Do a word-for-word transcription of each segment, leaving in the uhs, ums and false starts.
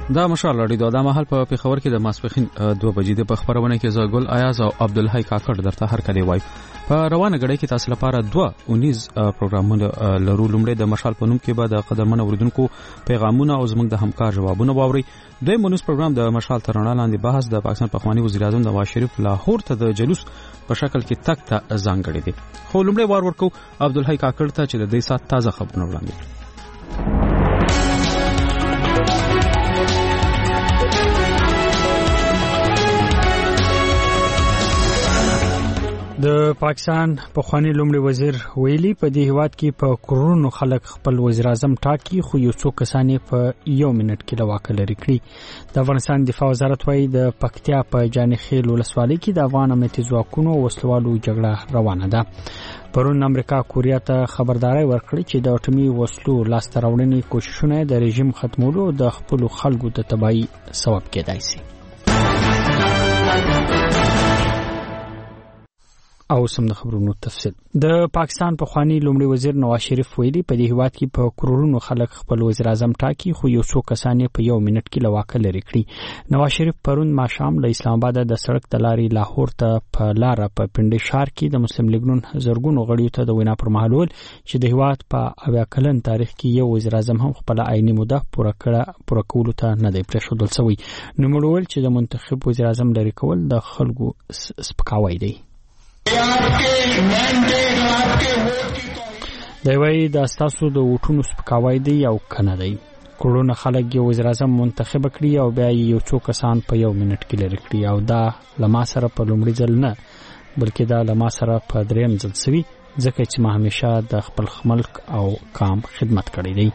دا مشال لري دا مهال په پیښور کې د ماسپخین دوه بجې د خبرونه کې زګل ایاز او عبدالحی کاکړ درته هر کله وای په روانه غړې کې تاسو لپاره دوه اونیز پروګرامونه لرو. لومړی د مشال په نوم کې به د قدرمن اوریدونکو پیغامونه او زموږ د همکار جوابونه واوري. دوی مونږ پروګرام د مشال ترانه لاندې بحث د پاکستان پخوانی وزیر اعظم نواز شریف لاهور ته د جلوس په شکل کې تک ته ځانګړی دي. خو لومړی وار ورکو عبدالحی کاکړ ته چې د دې سات تازه خبرونه وړاندې. د پاکستان پخوانی لومړي وزیر ویلي په دې هیواد کې په کرونو خلک خپل وزیر اعظم ټاکي خو یو څو کسان په یو منټ کې لواکه لري کړی. د افغانستان دفاع وزارت وايي د پکتیا په جانخیل ولسوالۍ کې د افغان امنیتي ځواکونو وسلوالو جګړه روانه ده. پرون امریکا کوریا ته خبرداري ورکړه چې د اټومي وسلو لاسته راوړنې کوششونه د رژیم ختمولو د خپل خلکو د تباہي سبب کېدای شي. او سم د خبرونو تفصیل. د پاکستان پخوانی لومړي وزیر نواز شریف ویلي په دې هیواد کې په کرونو خلک خپل وزیر اعظم ټاکي خو یو څو کسان په یو منټ کې لواکه لري کړی. نواز شریف پرون ماښام له اسلام آباد د سړک د لارې لاهور ته په لار په پنډي شهر کې د مسلم لیگ نون زرګونو غړیو ته د وینا پر مهال ول چې د هیواد په اویا کلن تاریخ کې یو وزیر اعظم هم خپل عیني موده پوره کړه پوره کول ته نه دی پرېښودل شوی. نو موږ ول چې د منتخب وزیر اعظم لري کول د خلکو سپکاوی دی. دی وایي د استاسو د وټونو سپکاوی دی او کنه دی. کورونه خلک یو وزیر اعظم منتخب کړي او بیا یو څو کسان په یو منټ کې لري کړي او دا لما سره په لومړي ځل نه بلکې دا لما سره په دریم ځل سوي ځکه چې ما همیشه د خپل ملک او قام خدمت کړی دی.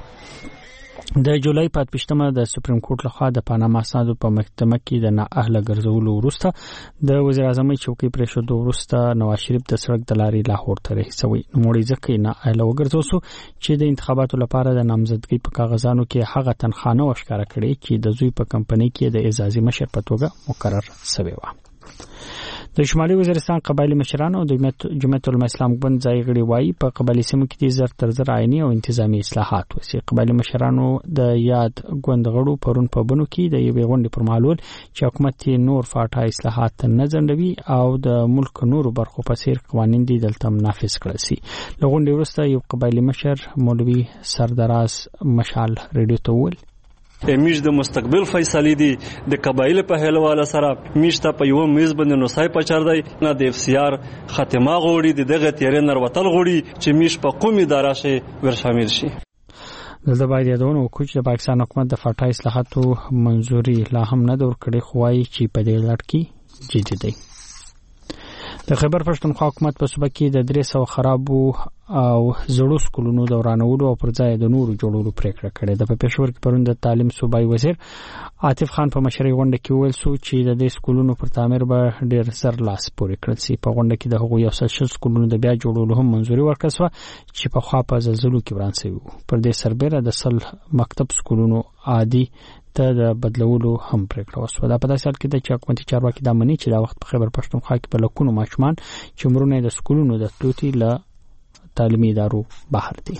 د جولای په پښتمه د سپریم کورټ لخوا د پاناما اسنادو په محکمه کې د نااهله ګرځولو وروسته د وزیر اعظم چوکۍ پرېښودو وروسته نواز شریف د سړک د لارې لاهور ته رسوي. نوموړي ځکه نااهله وګرځول شو چې د انتخاباتو لپاره د نامزدګۍ په کاغذانو کې هغه تنخواه ورښکاره کړې چې د زوی په کمپنۍ کې د اعزازي مشر په توګه مقرر شوی و. د شمالي وزیرستان قبایلی مشرانو د جمعیت العلماء اسلام ګوند ځای غړي وایي په قبایلی سیمو کې د زر تر زر عیني او انتظامی اصلاحات وشي. قبایلی مشرانو د یاد ګوند غړو پرون په بنو کې د یوې غونډې پر مهال ول چې حکومت نور فاټا اصلاحات نه ځنډوي او د ملک نورو برخو په څیر قوانین دي دلته نافذ کړل شي. له غونډې وروسته یو قبایلی مشر مولوي سردراز مشال ریډیو ته وویل میش د مستقبل فیصله دي د قبایل په هلواله سره میش ته په یو میز باندې نو سای پچار دی نه د اف سی آر ختمه غوړي د دغه تیرې نروتل غوړي چې میش په قومي اداره شي ور شامل شي. دلته باید یادونه وکړو چې د پاکستان حکومت د فاټا اصلاحاتو منځوري لا هم نه در کړی خو وايي چې په دې لړ کې جدي دی. د خیبر پښتونخوا حکومت په صوبه کې د درې سوه خرابو او زړو سکولونو د ورانولو او پر ځای د نورو جوړولو پریکړه کړې ده. په پېښور کې پرون د تعلیم صوبایي وزیر عاطف خان په مشرۍ غونډه کې ویل شو چې د دې سکولونو پر تعمیر به ډېر زر لاس پورې کړل شي. په غونډه کې د هغو یو سل شل سکولونو د بیا جوړولو هم منځوري ورکړل شوه چې پخوا په زلزلو کې وران شوي وو. پر دې سربیره د سل مکتب سکولونو عادي ته د بدلولو هم پریکړه وشوه. دا په داسې حال کې ده چې حکومتي چارواکي دا مني چې دا وخت په خیبر پښتونخوا کې په لکونو ماشومان چې عمرونه د سکولونو د تلوتي له تعلیمي ادارو بهر دي.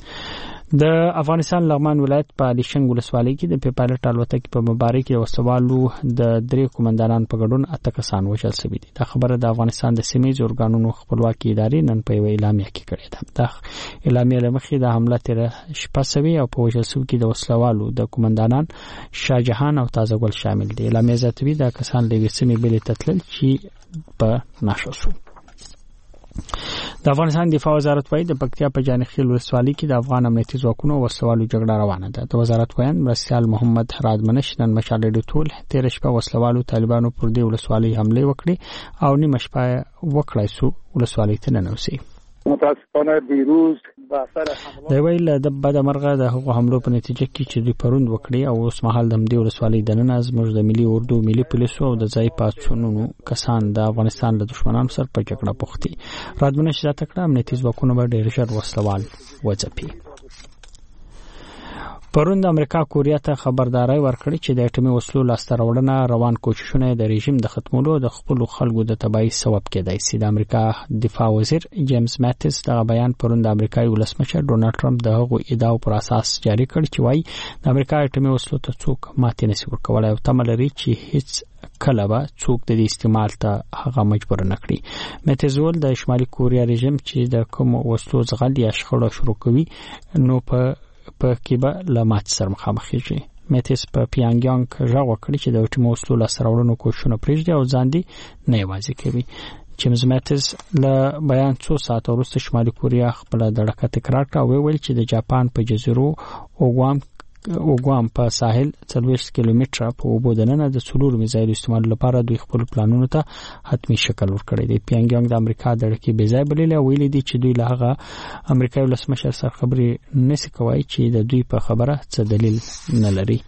د افغانستان لغمان ولایت په الیشنګ ولسوالۍ کې د پیپالټ الوتکې په مبارک کې وسوالو د درې کومندانان په ګډون اته کسان وژل شوي دي. دا خبره د افغانستان د سیمې اورګانونو خپلواکي ادارې نن په یوه اعلامیه کې کړې ده. دا اعلامیه له مخې د حمله تیره شپه شوې او په وژل شوو کې د وسلوالو د کومندانان شاهجهان او تازهګل شامل دي. اعلامیه زیاتوي دا کسان له یوې سیمې بلې ته تلل چې په نښه شو. د افغانستان دفاع وزارت وايي د پکتیا په جانخیل ولسوالۍ کې د افغان امنیتي ځواکونو وسلوالو جګړه روانه ده. د وزارت ویان مرستیال محمد رادمنش نن مشال ریډیو ټول تیر شپه وسلوالو طالبانو پر دې ولسوالۍ حمله وکړي او نیمه شپه وکړای سو ولسوالۍ ته ننوسي. متاسفانه دیروز با اثر حمله د ویل د بد مرغه د هغو حملو په نتیجه کې چې دوی پروند وکړي او اوس مهال د همدې ولسوالۍ دننه زموږ د ملي اردو ملي پولیسو او د ځای پاتونونو کسان د افغانستان له دښمنانو سره په جګړه بوختي. رادمنش زیاته کړه امنیتي ځواکونه به ډېر ژر وسلوال وځپي. پرون د امریکا کوریا ته خبرداري ورکړې چې د اټومي وسلو لاسته راوړنه روان کوششونه د رژیم د ختمولو د خپل خلکو د تبعیض سبب کېدای شي. د امریکا دفاع وزیر جیمز ماتیس د بیان پرون د امریکایي ولسمشر ډونالد ټرمپ د هغو ادعاو پر اساس جاری کړ چې وايي د امریکا اټومي وسلو ته څوک ماتې نشي ورکولای او تمه لري چې هیڅ کله به څوک د دې استعمال ته هغه مجبور نه کړي. ماتیس ول د شمالي کوریا رژیم چې د کوم وسلو زغل یا شخړه شروع کوي نو په په کې به لمات سره مخامخ شي. ماتیس په پیانګیانګ ژغ وکړي چې د اټومي وسلو لاسته راوړنو کوششونه پرېږدي او ځان دې نه یوازې کوي. جیمز ماتیس له بیان څو ساعت وروسته شمالي کوریا خپل دړکه تکرار کړه او ویل چې د جاپان په جزیرو اوګوام اوګوام په ساحل څلوېښت کیلومتره په اوبو دننه د څلورو میزایلو استعمال لپاره دوی خپل پلانونو ته حتمی شکل ورکړی دی. پیانګیانګ د امریکا د اړیکې بې ځای بللې او ویلي دي چې دوی له هغه امریکایي ولسمشر سره خبرې نشي کوي چې د دوی په خبره څه دلیل نه لري.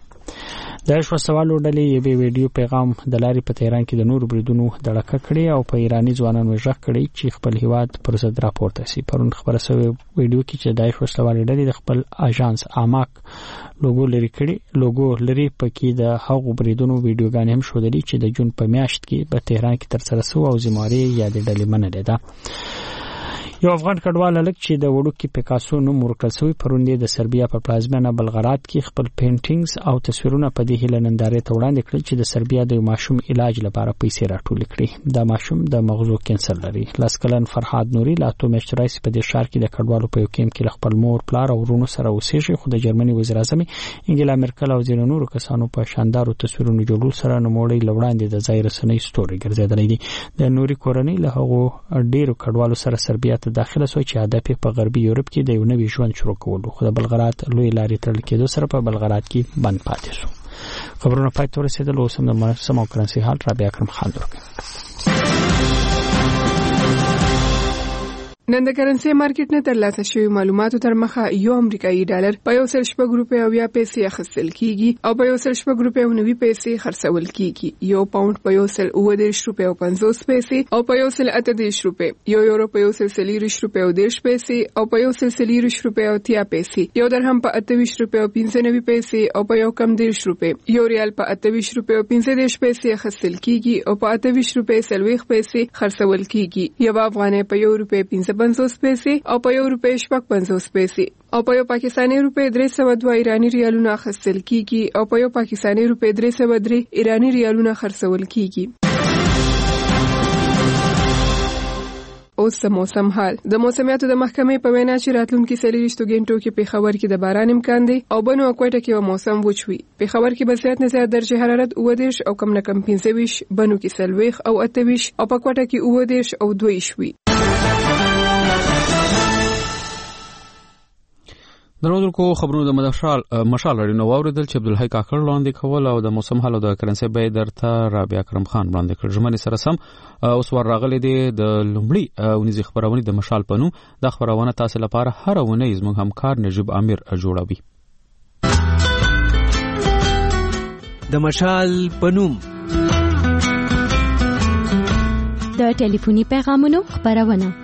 د شوسوالو ډلې یو ویډیو پیغام د لارې په تهران کې د نورو بریدونو دړکه کړې او په ایرانی ځوانانو ژغ کړی چې خپل هیواد پر ضد راپورته شي. پرون خبره شوې ویډیو کې چې د شوسوالو ډلې د خپل اژانس اماک لوګو لري کړی لوګو لري پکې د هغو بریدونو ویډیوګان هم شودلې چې د جون په میاشت کې په تهران کې ترسره شو او زماري یا د ډلې منلې ده. یو افغان کډوال لک چې د وړوکی پیکاسو نوم ورکړل شوی پرون د سربیا په پلازمینه بلغراد کې خپل پینټینګز او تصویرونه په دې هیله نندارې ته وړاندې کړل چې د سربیا د ماشوم علاج لپاره پیسې راټول کړي. دا ماشوم د مغزو کینسر لري. لاسکلن فرحاد نوري لا تو میشترایس په دې ښار کې د کډوالو په یو کیم کې خپل مور پلار او ورونو سره اوسېږي خو د جرمني وزیر اعظم انګلا مرکل او ځینو نورو کسانو په شاندارو تصویرونو جوړول سره نوموړی لوړاندې د ځای رسنۍ ستوري ګرځیدلې دي. د نوري کورنۍ له هغو ډیرو کډوالو سره سربیا ته داخله شو چې هدف په غربي یورپ کې د یو نوي ژوند شروع کول خو د بلغراد لوی لارې تړل کېدو سره په بلغراد کې بند پاتې شو. خبرونه پای ته رسیدل او سم د مرسم او کرنسي حال رابعه اکرم خان درکړه. نن د کرنسي مارکیټ نه ترلاسه شوی معلوماتو تر مخه یو امریکایي ډالر په یو سل شپږ روپۍ او یا پیسې اخیستل کیږي او په یو سل شپږ روپۍ او نوي پیسې خرڅول کیږي. یو پاوند په یو سل اووه دېرش روپۍ او پنځوس پیسې او په یو سل اته دېرش روپۍ، یو یورو په یو سل څلېرویشت روپۍ او دېرش پیسې او په یو سل څلېرویشت روپۍ او اتیا پیسې، یو درهم په اته ویشت روپۍ او پنځه نوي پیسې او په یو کم دېرش روپۍ، یو ریال په اته ویشت روپۍ او پنځه دېرش پیسې اخیستل کیږي او په اته ویشت روپۍ څلوېښت پیسې خرڅول کیږي. یو افغانۍ په یو روپۍ پنځه پنځوس پیسې او په یو روپۍ شپږ پنځوس پیسې او په یو پاکستاني روپۍ درې سوه دوه ایرانی ریالونه اخیستل کیږي او په یو پاکستاني روپۍ درې سوه درې ایرانی ریالونه خرڅول کیږي. اوس د موسم حال. د موسمیاتو د محکمې په وینا چې راتلونکي څلېرویشتو غنټو کې پېښور کې د باران امکان دی او بنو او کوټه کې موسم وچ وي. پېښور کې به زیات نه زیات درجه حرارت اووه دېرش او کم نه کم پنځه ویشت، بنو کې څلوېښت او اته ویشت او په کوټه کې اووه دېرش او دوه ویشت وي. درودونکو خبرونه د مدافعال مشال لري واوریدل چې عبدالحی کاکړ وړاندې کول او د موسم حال او د کرنسي بیه درته رابعه اکرم خان وړاندې کړ. ژمنې سره سم اوس ور راغلي دي د لومړي ونیزي خبرونه د مشال پنوم. د خبرونه تاسو لپاره هر ونه زموږ همکار نجيب امیر جوړوي. د مشال پنوم د ټلیفوني پیغامونو خبرونه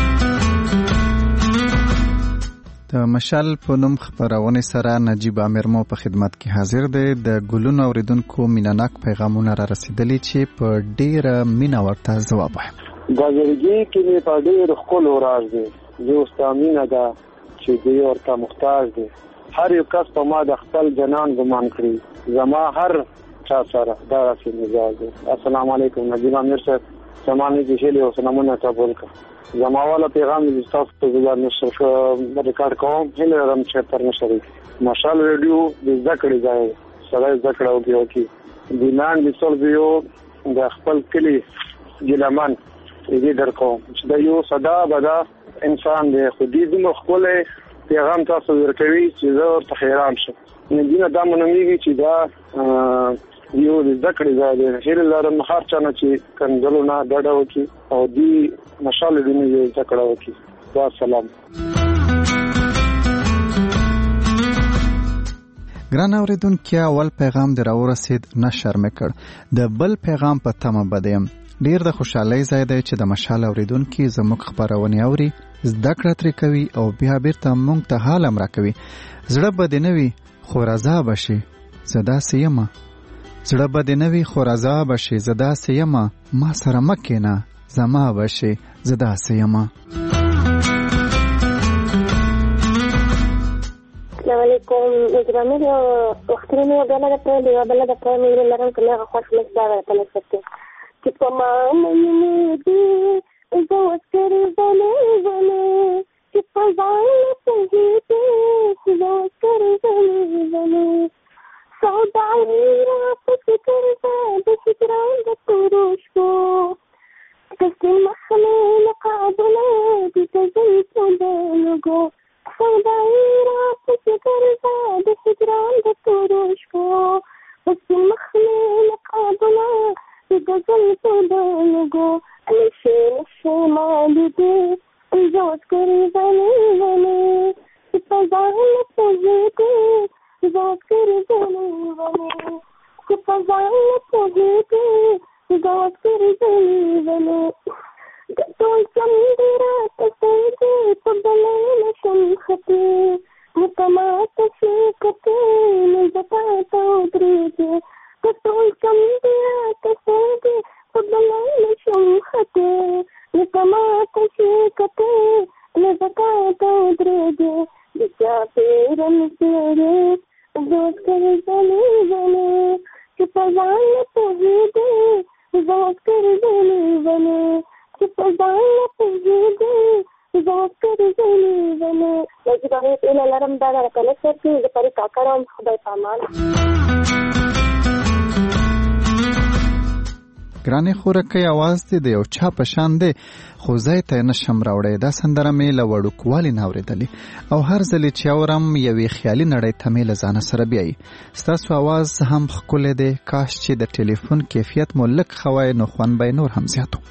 د مشال په نوم خبرونه سره نجيب امیر مو په خدمت کې حاضر دی. د ګلونو اوریدونکو میناناک پیغامونه را رسیدلي چې په ډیره مینا ورته جواب وایم. د زړګي کې می په ډیر خپل راز دی یو ستامینه ده چې دی ورته محتاج دی. هر یو کس په ما د خپل جنان ګمان کړی زما هر چا سره دا راسي مزاج دی. السلام علیکم نجيب امیر صاحب زمانه کې شلی او سلامونه تاسو ته. زماواله پیغام دې تاسو ته ځان نشو ریکارډ کوم هله رم چې پر نشري مشال ریډیو د ذکر ځای سره ذکر او کې د نن د سولویو د خپل کلی ګلمان دې درکو چې د یو صدا بدا انسان د خودي د مخوله پیغام تاسو ورکوي چې زه ته حیران شم. نه دینه دا مونږ چې دا یو د ذکر ځای د هر لارم هر چانه چې کنځلونه ډډه وکي او دی مشال دې نه ذکر وکي. والسلام. ګران اوریدونکو اول پیغام دراو رسید نشر میکړ د بل پیغام په تمه بدیم. ډیر د خوشحالي ځای دی چې د مشال اوریدونکو زموږ خبرونه اوري زده کړه ترې کوي او بیا بیرته مونږ ته حال امر کوي. زړه بد نه وي خو رضا بشي زدا سیما زړه به دې نوي خو رضا بشي زدا سیما ما سره مکینا زما بشي زدا سیما. السلام علیکم. اجرامي یو وختونه یو بل د پرې یو بل د پرې مې لرم کله خوښ مې دا په لسته چې په ما مې دې زه وسکرې زنه زنه چې په ځان په دې زه وسکرې زنه زنه سوداوي را په فکر د فکران د تورشو کسي مخله لقابله دې ته په دلګو سوداوي را په فکر د فکران د تورشو کسي مخله لقابله دې ته په دلګو نشه نشه مالي دې زه وسکرې زنه زنه چې په ځان په دې زوکر زنی ونی چې په ځان په دې زوکر زنی ونی د ټول چندرا ته دې په بلې نشم خطي متمات شي کته نه زتا ته درې د ټول چندرا ته دې په بلې نشم خطي متمات شي کته نه زتا ته درې بچا پیرن پیرے زوت کر زنی زنی کہ پزان پوہی دے زوت کر زنی زنی کہ پزان پوہی دے زوت کر زنی زنی لجبه الى لرم دا کله چې د پری کاکرام خدای پامان. ګرانې خورکې आवाज دې د یو چا په شان دی خو ځای ته نشم راوړی. دا سندره مې له وړوکوالي نه اورېدلې او هر ځلې چې اورم یوې خیالي نړۍ ته مې له ځانه سره بیایي. ستاسو आवाज هم ښکلی دی. کاش چې د ټلیفون کیفیت مو لږ ښه وای نو خوند به نور هم زیات و.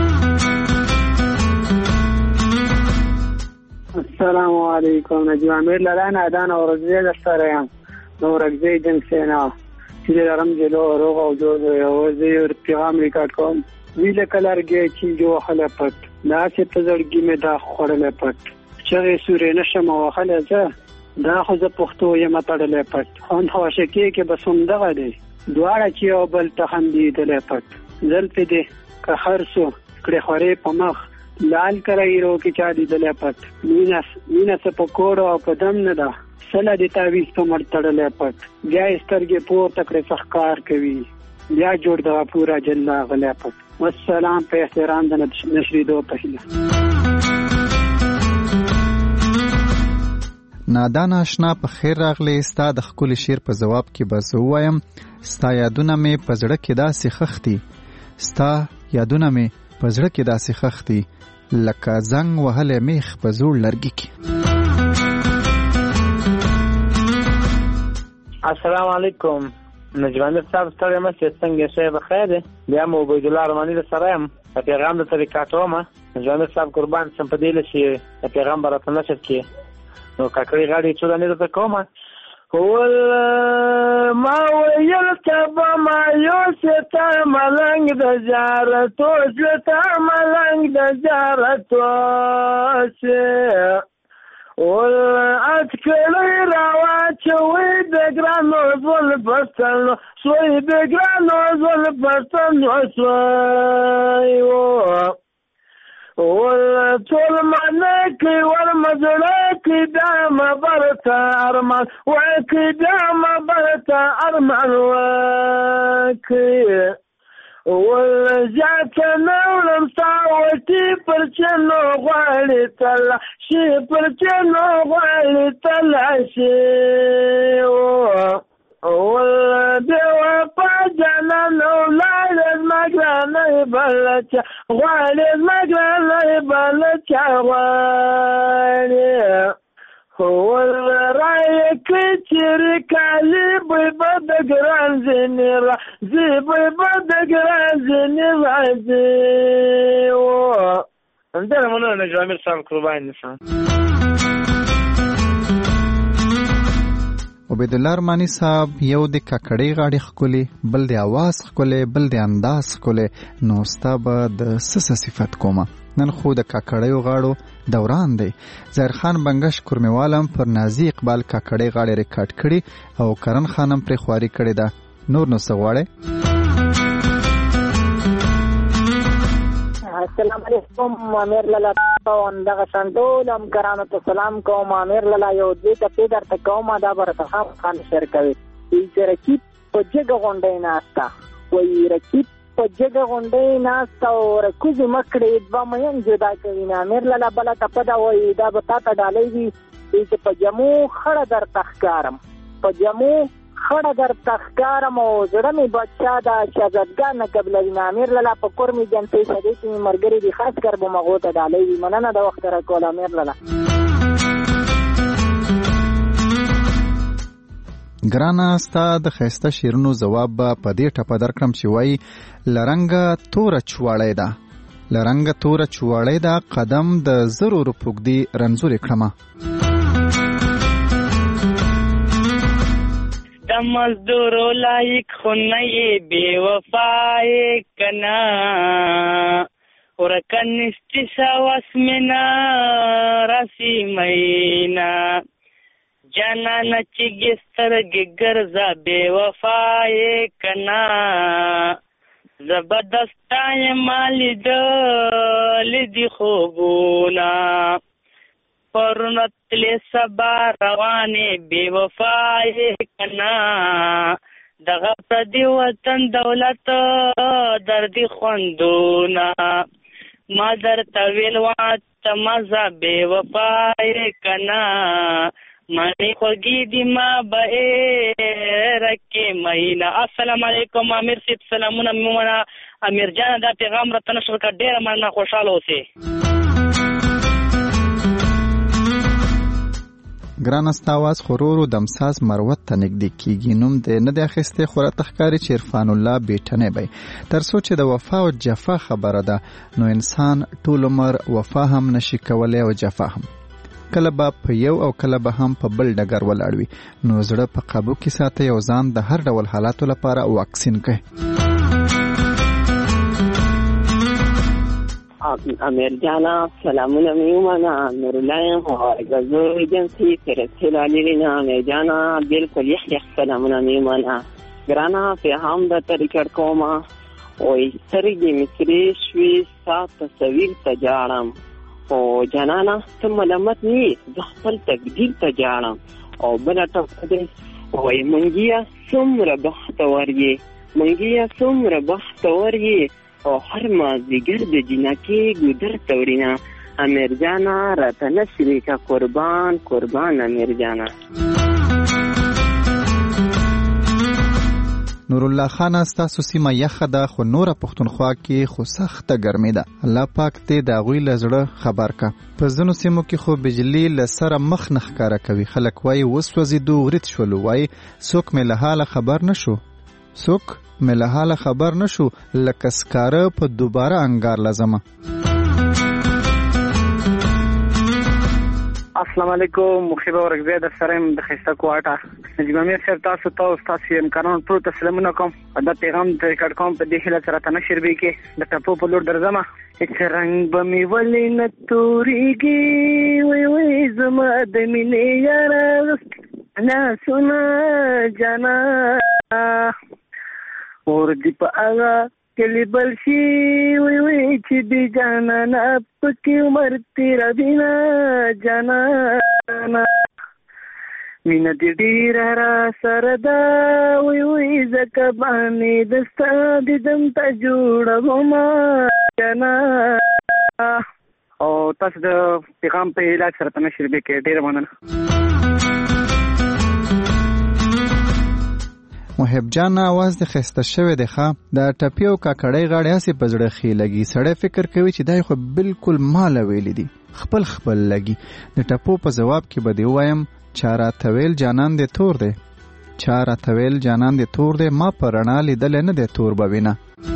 السلام علیکم. نجیب امیر لران ادان اورګزی د سره یم نو اورګزی جن سینا چې لرم جلو روغ او جوړ یو زی پیغام ریکارډ کوم ویله کلرګي چې جو خله پټ دا چې تزړګي مې دا خورله پټ چې سورې نشم واخله ځه دا خو زه پښتو یم تړلې پټ هون هوښه کې کې بسوم دغه دی دواړه چې یو بل ته خندې دلې پټ زلفې دې که خرسو کړې خورې په مخ لال کرایرو کې چا دې دلې پټ مینا مینا څه پکوړو او په دم نه ده سلا دې تعویز په مړ تړلې پټ بیا سترګې پور تکړه څخکار کوي بیا جوړ دا پورا جلا غلا پټ. والسلام په احترام د نشری دو پهله. نادان آشنا په خیر راغلی. ستا د ښکلي شعر په ځواب کې به زه ووایم ستا یادونه مې په زړه کې داسې خښتي ستا یادونه مې په زړه کې داسې خښتي لکه زنګ وهلی میخ په زوړ لرګي کې. السلام علیکم. نجوان صاحب ستړی مه چې څنګه شی بخیر دی. بیا مو عبید الله رحماني در سره یم په پیغام د طریقه کومه. نجوان صاحب قربان سم په دې لشي د پیغام برات نشد کې نو کاکړي غاړي څو دانه ته کومه ول ما ویل کبا ما یو ستا ملنګ د زیارتو ستا ملنګ د زیارتو سه ول اتکلې راوا چوي د ګرانو زول پستانو سوی د ګرانو زول پستانو سوی و ول ټول منه کې ور مزړه کې دا مبرتا ارمان وکي دا مبرتا ارمان وکي ول جات نولم ساوتي پر چنو غالي تلا شي پر چنو غالي تلا شي ول دیوا پاجانا نو لایل مګرانه بلچ غالي مګرانه بلچ غالي ول راي کچري کالي به بد ګران زنيرا زي به بد ګران زنيرا زي و اندر مونږ نه جامل صاحب قربان نشم. عبید الله رحماني صاحب یو د ککړې غاړي خکولي بل د आवाज خکولي بل د انداز خکولي نو ستا به د سس صفت کومه نن خو د کاکړیو غاړو دوران دی. ظاهر خان بنگش کورمیوالم پر نازي اقبال کاکړی غاړې ریکارډ کړي او کرن خانم پر خواري کړي ده. نور نو څه غواړي؟ السلام علیکم. امیر لالا تاون دغه شانټول هم کرانو ته سلام کوم. امیر لالا یو دې ته پیدر ته کوم دا برته خان شیر کوي چې رکیب په جګه غونډې ناستا وای رکیب په جګه غونډې ناستا او رکوزي مکړې دوه مېن جدا کوي. امیر لالا بل ته پدا وای دا به تا ته ډالې وي چې په جمو خړه در تخکارم په جمو خړه در تخکارم او زړه می بچا دا شهزادګان قبل امیر لالا په کور می جنتې شدې چې مرګري دي خاص کر به مغو ته ډالې وي. مننه د وخت را کول امیر لالا. ګرانه ستا د ښایسته شعرونو ځواب به په دې ټپه درکړم چې وایي لرنګه توره چواړی ده لرنګه توره چواړی ده قدم د زرو روپږدي رنځورې کړمه. د مزدورو لایق خو نه یې بې وفایې که نه ورکه نستی سوس مې نه راسي مینا جانانه چې سترګې ګرځه بې وفایې که نه زبردسته یمه لیدلې دي خوبونه پرونه تلې سبا روانې بې وفایې که نه دغه پردي وطن دولت دردي خوندونه ما درته ویل وه ته مزه بې وفایې که نه مانی خوږی دی ما به رکې مینا. السلام علیکم امیر صاحب سلامونه مومنه امیر جان دا پیغام راته نشر کړ ډېره مننه خوشحاله اوسئ. ګرانه ستا اواز خو ورو دمساز مروت ته نږدې کېږي. نوم دې نه دی اخیستی خو راته ښکاري چې عرفان الله بیټنی دی. تر څو چې د وفا او جفا خبره ده نو انسان ټول عمر وفا هم نشي کولی او جفا هم. کله به په یو او کله به هم په بل ډګر ولاړ وي. نو زړه په قابو کې ساتئ او ځان د هر ډول حالاتو لپاره واکسین کړئ. امیر جانا سلامونه میومانا نورالله یم غزو ایجنسی فرسل علینا. امیر جانا بالکل یخ یخ سلامونه میومانا. ګرانه پیغام درته ریکارډ کومه وایي سترګې مې سرې شوې ستا تصویر ته جاړم او جانانه ته ملامت نه یې زه خپل تقدیر ته جاړم. او بله ټپه دی وایي منګیه څومره بختور یې منګیه څومره بختور یې او هر مازدیګر د جنکې ګودر تورینه. امیر جانا راته نشوې که قربان قربان امیر جانا. نورالله خان ستاسو سیمه یخه ده خو نوره پښتونخوا کې خو سخته ګرمي ده. الله پاک دې د هغوی له زړه خبر کا. په ځینو سیمو کې خو بجلي له سره مخ نه ښکاره کوي. خلک وایي وسوځېدو ورید شولو. وایي څوک مې له حاله خبر نه شو څوک مې له حاله خبر نه شو لکه سکاره په دوباره انګار لازمه. السلام علیکم مخیبه ورکزی در سرم د خیسته کوارټه نجیب امیر صاحب تاسو ته او ستاسو همکارانو ټولو ته سلامونه کوم. دا پیغام د ریکارډ کوم په دې هیله چې راته نشر بې کې د ټپو په لور درځمه. هېڅ رنګ به مې ولې نه تورېږي وی وی زما د مینې یاره لاسونه جانا اور دې په هغه کلی بل شي وی وی چې دې جانانه پکې عمر تېروینه جانانه مینه دې ډېره را سره ده وی وی ځکه باندې د ستا دیدم ته جوړومه جانانه. او تاسو د پیغام په علاج سره ته نشر بې کې ډېره مننه. محب جان आवाज د خسته شوی دی ښه د ټپی او کاکړی غاړې هسې په زړه ښې لګي. سړی فکر کوي چې دا خو بالکل ماله ویلي دي خپل خپل لګي. د ټپو په جواب کې به دې ووایم چا راته ویل جانان دې تور دی چا راته ویل جانان دې تور دی ما په رڼا لیدلی نه دی تور به وینه.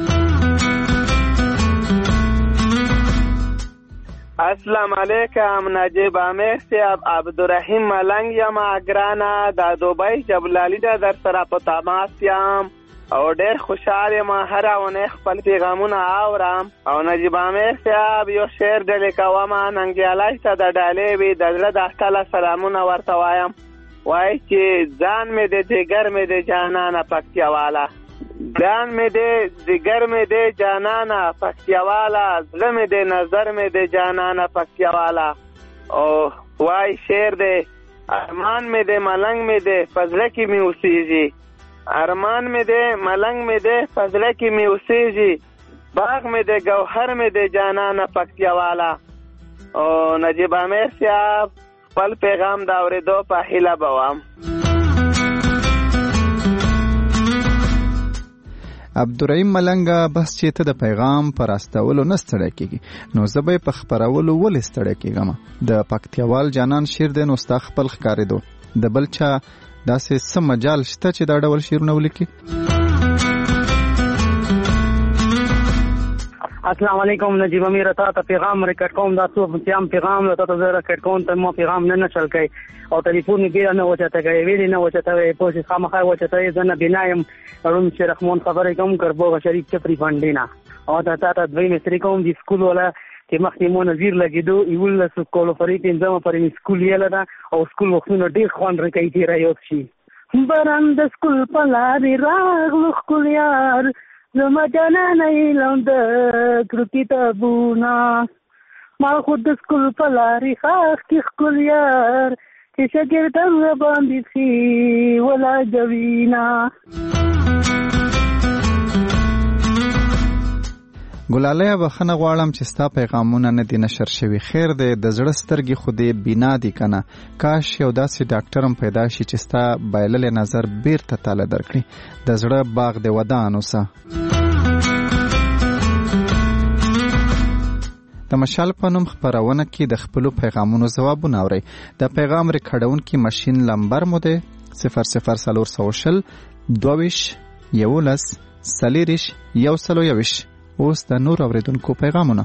السلام علیکم نجیب امیر صاحب عبدالرحیم ملنګ یم ګرانه د دوبۍ جبلالي ده در سره په تماس یم. او ډېر خوشحال یم هره اونۍ خپل پیغامونه اورم. او نجیب امیر صاحب یو شعر ډلې کوم ننګیالی ته د ډالۍ وي د زړه د ښکله سلامونه ورته وایم. وایي چې ځان مې د جګر مې د جانانه پکتیا والا، ځان مې د جګر مې د جانانه پکتیا والا، زړه مې د نظر مې د جانانه پکتیا والا. او وایي شعر دی ارمان مې د ملنګ مې د فضله کې مې اوسېږي، ارمان مې د ملنګ مې د فضله کې مې اوسېږي، باغ مې د ګوهر مې د جانانه پکتیا والا. او نجیب امیر صاحب خپل پیغام د اورېدو په هیله بوم. عبدالرحیم ملنګه بس چې ته د پیغام پر استولو نه ستړی کېږي نو زه به په خپرولو ولې ستړی کېږم. د پکتیاوال جانان شعر دی نو ستا خپل ښکارېدو د بل چا داسې څه مجال شته چې دا ډول شعرونه ولیکي؟ السلام علیکم نجیب امیر تا ته پیغام ریکارډ کوم دا څو پیام پیغام ته ته ریکارډ کوم ته مو پیغام نه نشل کوي او ټلیفون یې نه وچته کوي ویلې نه وچته وي پوه خامخا وچته زنه بنایم اړم چې رحمان خبرې کوم کربو شریف چپری باندې او دا ته دوی مستری کوم د سکول ولا چې مخکې مو نظیر لګیدو یول له سکول فري پنځمه پرې سکول یې لدا او سکول وختونه ډیر خوان رکې دی رايوت شي برند سکول په لارې راغلو خپل یار زما جانا نه لوند کړو کتابونه ما خود سکول په لارې خاخ کې خپل یار چې شاګردان باندې شي ولا جوینا. ګلاله بخنه غواړم چې ستا پیغامونه نه دي نشر شوي. خیر دی د زړه سترګې خو دې بینا دي کنه، کاش یو داسې ډاکټر هم پیدا شي چې ستا بایللی نظر بیرته تاله درکړي. د زړه باغ دې ودان اوسه. د مشال په نوم خپرونه کې د خپلو پیغامونو ځوابونه اورئ. د پیغام ریکارډونکي ماشین لمبر مو دی صفر صفر څلور سوه شل دوه ویشت یولس څلېرویشت یو سل یوویشت. اوس د نور اوریدونکو پیغامونه.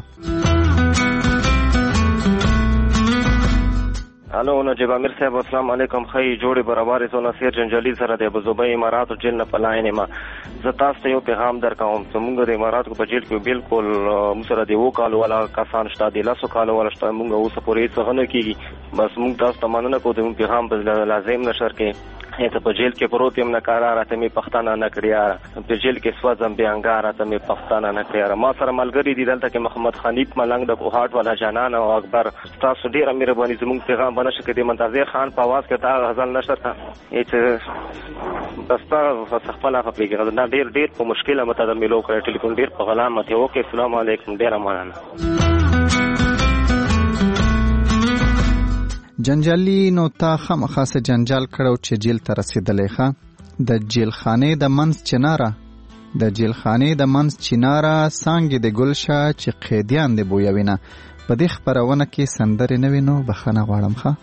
الو نجیب امیر صاحب السلام علیکم. خی جوړې برابر زو نصیر جنجالی سره د ابوظبی امارات او جیل نه پلاین ما زه تاسو ته یو پیغام درکوم. زموږ د اماراتو په جیل کې بالکل مسره دی وو کال ولا کسان شته دی لاسو کال ولا شته موږ اوس پورې څه نه کیږي. بس موږ تاسو ته مننه کوو د پیغام په لازم نشر کې ته په جیل کې پروت یم نه کاراره ته می پښتانه نه کړیا په جیل کې سوځم به انګار ته می پښتانه نه کړیا. ما سره ملګری دي دلته کې محمد خنیف ملنګ د کوهاټ ولا جانان او اکبر. تاسو ډیره مهرباني زموږ پیغام باندې شکه دي منتظر خان په आवाज کې تا غزل نشر تا هیڅ دستا خپل هغه پیغام نه ډیر ډیر په مشکله مته د ملو کړ ټلیفون ډیر په غلام ته اوکې السلام علیکم ډیره مننه. جنجالی نو تا خامخاسه جنجال کړو چې جیل ته رسیدلې ښه. د جیل خانې د منځ چناره د جیل خانې د منځ چناره څانګې د ګلشه چې قیدیان دې بویوینه. په دې خپرونه کې سندرې نه وینو بخښنه غواړم ښه.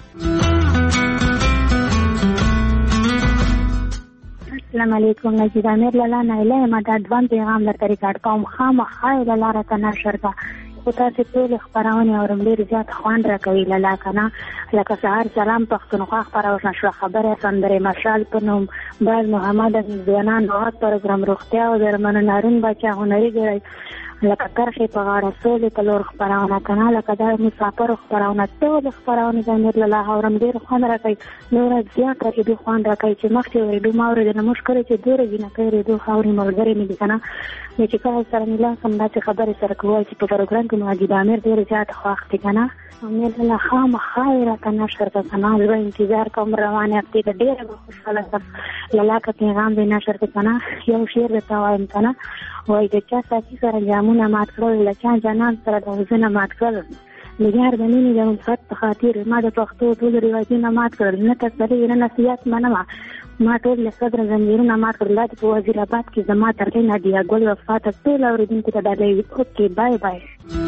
السلام علیکم نجیب امیر لاله نایله ما دا دوام پیغام درته ریکارډ کوم خامخا یې له لاره ته نشر کړه. خو تاسې ټولې خپرونې اورم ډېر زیات خوند راکوي لاله که نه لکه سهار سلام پښتونخوا خپرونه شوه خبرې سندرې مشال په نوم باز محمد ځوانان غږ پروګرام روغتیا او درملنه نارین بچه هنري ګړی لکه کرښې په غاړه سولې په لور خپرونه که نه لکه دا مسافرو خپرونه ټولې خپرونې د امیر له لاره اورم ډېر خوند راکوي. نوره زیات راکوي خوند راکوي چې مخکې اورېدو ما اورېده نه موږ کړی چې دوره جینکۍ اورېدو خاورې ملګرې مې دي که نه چې کله سره ملاس هم داسې خبرې سره کوي چې په پروګرام کې نجیب امیر ډېر زیات خوښ دی که نه امیر له خامخا یې راته نشر کړه که نه زه انتظار کوم روانې هفتې ته ډېره به خوشحاله شم له لاکه پیغام دې نشر کړه که نه. یو شعر درته وایم که نه وایي د چا ساتي سره جامونه مات کړل له چا جانان سره د وزونه مات کړل د یار د مینې د الفت په خاطر ما د پښتو ټول روایتونه مات کړل نه تسلي نه نصیحت منمه ما ټول له صدر زنجیرونه مات کړل. دا په وزیر آباد کې زما تر کې نادیه ګل وفات ټول اورېدونکو ته ډالۍ اوکې بای بای.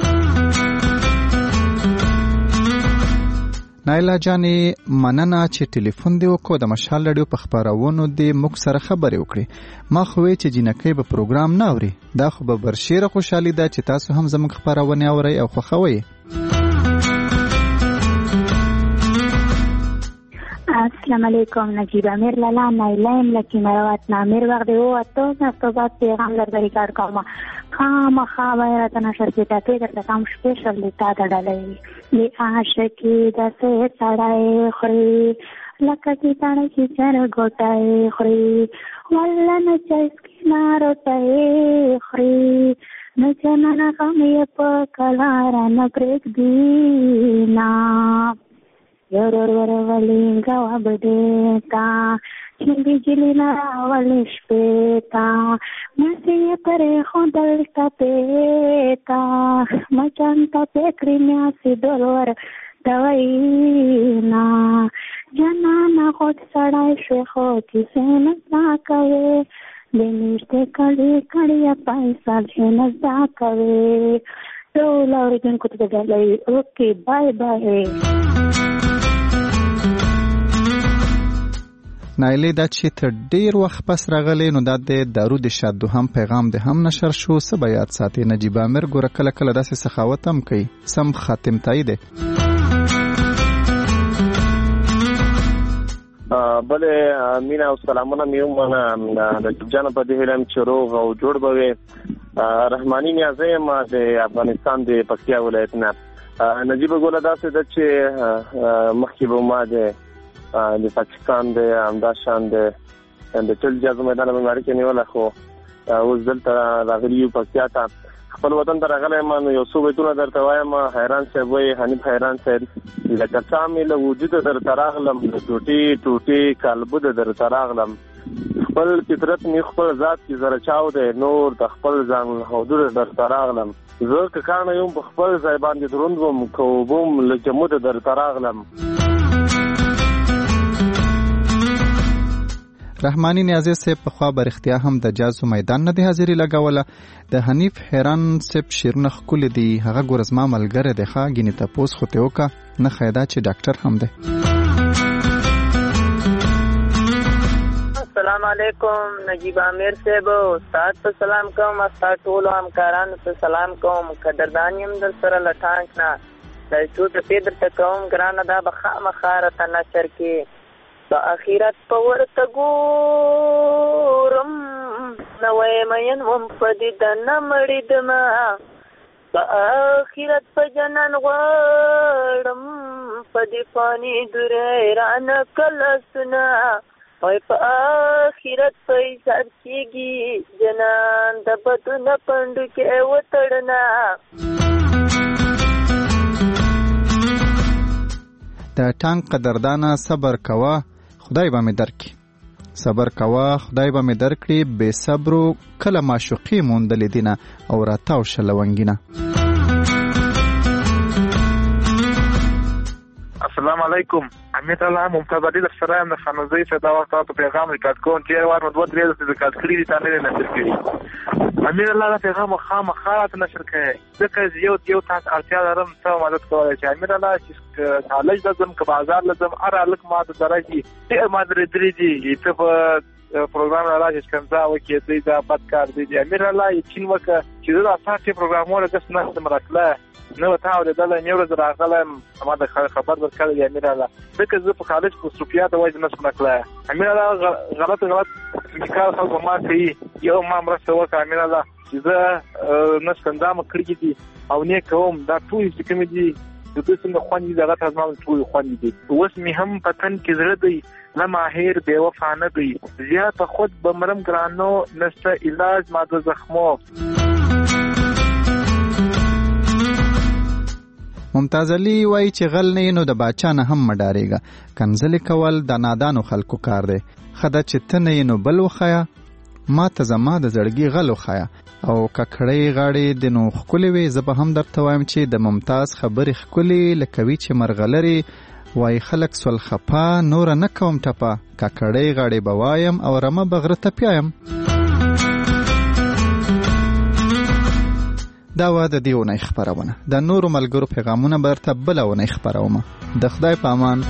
نایلا جانې مننه چې ټلیفون دی وکړو د مشال رادیو په خپرونو دی موږ سره خبرې وکړي. ما خو وی چې جنکۍ به پروګرام نه اوري دا خو به برشیره خوشحالي ده چې تاسو هم زموږ خپرونې اورئ او خوښوئ. السلام علیکم نجیب امیر لالا نایلیم لکی مروات نامیر وقت او اتو نفتو بعد پیغام در ریکارد کوم خام خاوی رات نشر کی ته در تکام سپیشل لیتا دړلې لی عاشقی د سه سړای خوري لکه کی تانه کی چر ګوټای خوري ولا نه چایس کی نارو ته خوري نه چنه غمې په کلار نه پرېګ دینا یورور ورولین گوا بدیتا چین بیجلی نراولی شپیتا مسی پره خوندل تا پیتا مچان تا پیکری میاسی دولور دوائینا جنانا خود سڑای شوی خود کسی نزا کوي بینیشتے کڑی کڑی پایسا نزا کوي ټول اوریدونکو ته د ډالۍ اوکې بای بای. نایلې دا چې تر ډیر وخت پس راغلی نو دا د دارود شادو هم پیغام د هم نشر شو څه به یاد ساتي نجیب امیر ګوره کله کله داسې سخاوت هم کوي سم خاتم تای دی بله مینا او سلامونه میوم د جان په دې هلم چې روغ او جوړ بوي رحماني نیازه ما د افغانستان د پکتیا ولایت نه نجیب ګوره داسې د چې مخکې به ما د د پاکستان د همداشان د د ټول جزو میدان په ماري کې نیول خو اوس دلته راغلی یو پکتیا ته خپل وطن ته راغلی ما نو یو څو بیتونه درته وایم حیران صاحب وایي حنیف حیران صاحب لکه څه مې له وجوده درته راغلم ټوټې ټوټې کالبده درته راغلم خپل فطرت مې خپل ذات کې زره چاو دی نور د خپل ځان حدود درته راغلم زه که کاڼه یم په خپل ځای باندې دروند وم که اوبه م له جموده درته راغلم. رحماني نیازی صاحب په خوا برختیا هم د جازو میدان نه دی حاضری لګوله د حنیف حیران صاحب شیرونه خکول دی هغه ګورزما ملګری دی ښه ګینې تپوس خو ته وکړه نه خیدا چې ډاکټر هم دی. السلام علیکم نجیب امیر صاحب استاد ته سلام کوم استاد ټولو همکارانو ته سلام کوم قدردان یم در سره لټانک نه د ټول په درته کوم ګرانه دا به خامخا راته نشر کې په اخرت په ورته ګورم نوی مین وم په دې د نه مړېدمه په اخرت په جنان غواړم په دې فاني دوری رانه کلسونه وای په اخرت په حساب کېږي جنان د بدو نه پنډو کې وتړنه. د ټانک قدردانه صبر کوه خدای به مې درکړي صبر کوه خدای به مې درکړي بې صبرو کله معشوقي موندلې دینه او راتاو شه لونګینه. السلام علیکم امیر الله ممتاز علی در سره ام د خانوزی څخه دا وخت ته پیغام ریکارډ کوم چې وار مو دوه درې د ریکارډ کړی دي تاسو نه نشر کړی امیر الله دا پیغام خامخا ته نشر کړي ځکه یو یو تاسو اړتیا لرم ته مدد کولای شئ امیر الله چې کالج لازم که بازار لازم اره لک ما د درجه ته ما درې درې دي ته په پروګرام راځي څنګه وکي دې دا بدکار دي امیر الله یقین وکړه چې دا تاسو پروګرامور د څه نه مرکله نو تاسو د دلته نیو ورځ راغلم ما د خبر ورکړل امیر الله ځکه زه په کالج په سوفیا د وایي نه څنګه امیر الله غلط غلط کار خلکو ما کوي یو ما مرسته وکړه امیر الله چې زه نه څنګه کړی دي او نه کوم دا ټول چې کوم دي د دې څنګه خوندې دغه تاسو ما ټول خوندې دي اوس می هم پتن کې زړه دی نه ماهر بے وفا نه دی زیات خود بمرم ګرانو نشته علاج ما د زخمو. ممتاز علی وایي چې غل نه نو د باچا نه هم مډارېږه کنځلې کول د نادانو خلکو کار دی خدا چې ته نه نو بل وخایا ما ته زما د زړګي غل وخایا او ککړې غاړې د نو خکلې وي زه به هم درته وایم چې د ممتاز خبرې خکلې لکوي چې مرغلري وای خلک سول خپا نور نه کوم ټپا ککړې غاړې بوایم او رمه بغره ته پیایم. دا و د دیونه خبرونه د نورو ملګرو پیغامونه برته بلونه خبرومه د خدای په امان.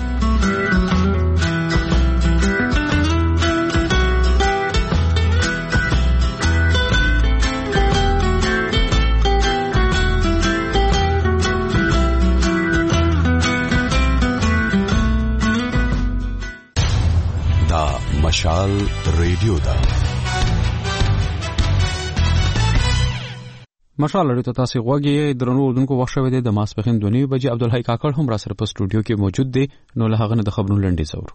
مشال ریډیو دا مشال لري ته تاسو غوږی درنو اردوونکو وخت شوی دی د ماسپخین دونی بجې عبدالحی کاکړ هم را سره په سټوډیو کې موجود دی نو له هغه نه د خبرونو لنډي زور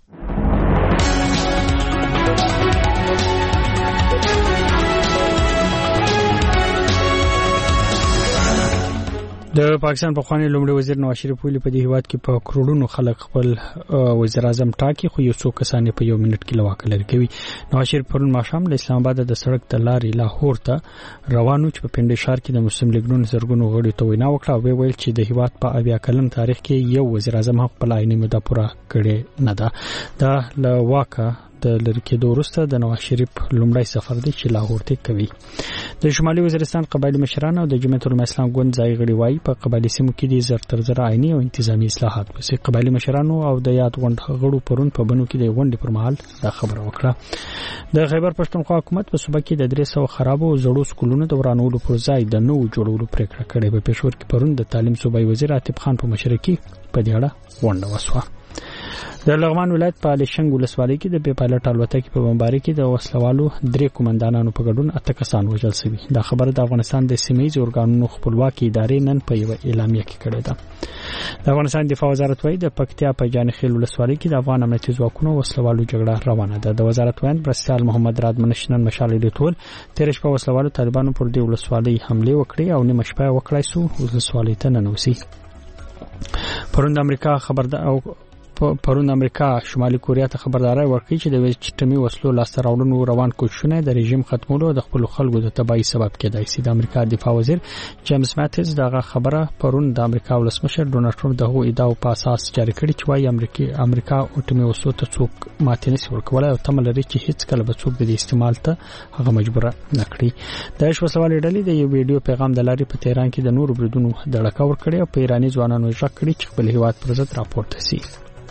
د پاکستان په خواني لومړي وزیر نواز شریف ویلي په دې هیواد کې په کروڑونو خلک خپل وزیر اعظم ټاکي خو یو څو کسان په یو منټ کې لواک لري کوي. نواز شریف پرون ماښام له اسلام آباد د سړک د لارې لاهور ته روانو چې په پنډي ښار کې د مسلم لیګ نون زرګونو غړي ته وینا وکړه او ویل چې د هیواد په اویا کلن تاریخ کې یو وزیر اعظم خپل عیني مده پوره کړي نه ده. دا له واکه د لړکې دوروسته د نواز شریف لومړی سفر دی چې لاهور ته کوي. د شمالي وزیرستان قبایلی مشران او د جمعیت العلماء اسلام ګوند ځای غړي وایي په قبایلی سیمو کې د زر تر زر عیني او انتظامی اصلاحات وسي. قبایلی مشرانو او د یاد غوند غړو پرون په بنو کې د غونډې پر مهال دا خبره وکړه. د خیبر پښتونخوا حکومت په صوبه کې د درې سوه خرابو او زړو سکولونو د ورانولو پر ځای د نوو جوړولو پریکړه کړې. په پېښور کې پرون د تعلیم صوبایي وزیر عاطف خان په مشرۍ په دې اړه غونډه وشوه. د لغمان ولایت په الیشنګ ولسوالۍ کې د بې پایلټ الوتکې په بمبارۍ کې د وسلوالو درې قومندانانو په ګډون اته کسان وژل شوي. دا خبره د افغانستان د سیمه‌ییز ارګانونو خپلواکي ادارې نن په یو اعلامیه کې کړې ده. د افغانستان دفاع وزارت وايي د پکتیا په جانخیل ولسوالۍ کې د افغان امنیتي ځواکونو وسلوالو جګړه روانه ده. د وزارت وایي برسال محمد راد منشنن مشال لیدول تیر شپه وسلوالو طالبانو پر دې ولسوالۍ حمله وکړې او نیمه شپه وکړای سو ولسوالۍ ته ننوسي. پرون د امریکا خبردار او پرون امریکا شمالي کوریا ته خبرداري ورکړي چې د چټمي وسلو لاسته راوړنو روان کوښښونه د رژیم ختمولو او د خپل خلکو د تباہي سبب کېدای شي. د امریکا دفاع وزیر جیمز ماتیز دغه خبره پرون د امریکا ولسمشر ډونالډ ټرمپ دغه ادعا په اساس جاری کړي چې وايي امریکا امریکا اټومي وسلو ته څوک ماتې نشي ورکولای او تمه لري چې هیڅ کله به څوک د استعمال ته هغه مجبور نه کړي. د شوسوالي ډلې د یو ویډیو پیغام د لارې په تهران کې د نورو بریدونو دړکه ور کړې او په ایراني ځوانانو ژغ کړي چې خپل هیواد پر ضد راپورته شي.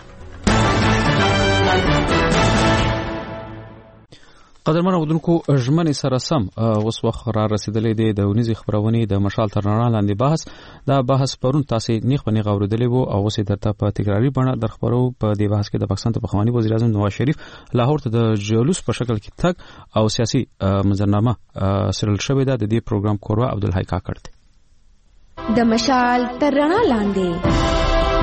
قدرمن اودونکو ژمنې سره سم اوس وخت را رسیدلې دی د ونیزي خبرونه د مشال تر رڼا لاندې بحث. دا بحث پرون تاسو نیغ په نیغ اوریدلې وو او اوس درته په تکراری بڼه در خبرو. په دې بحث کې د پاکستان ته پخوانی وزیر اعظم نواز شریف لاهور ته د جلوس په شکل کې تګ او سیاسي منظرنامه سرل شوې ده. د دې پروګرام کوروا عبدالحی کاکړ دی. د مشال تر رڼا لاندې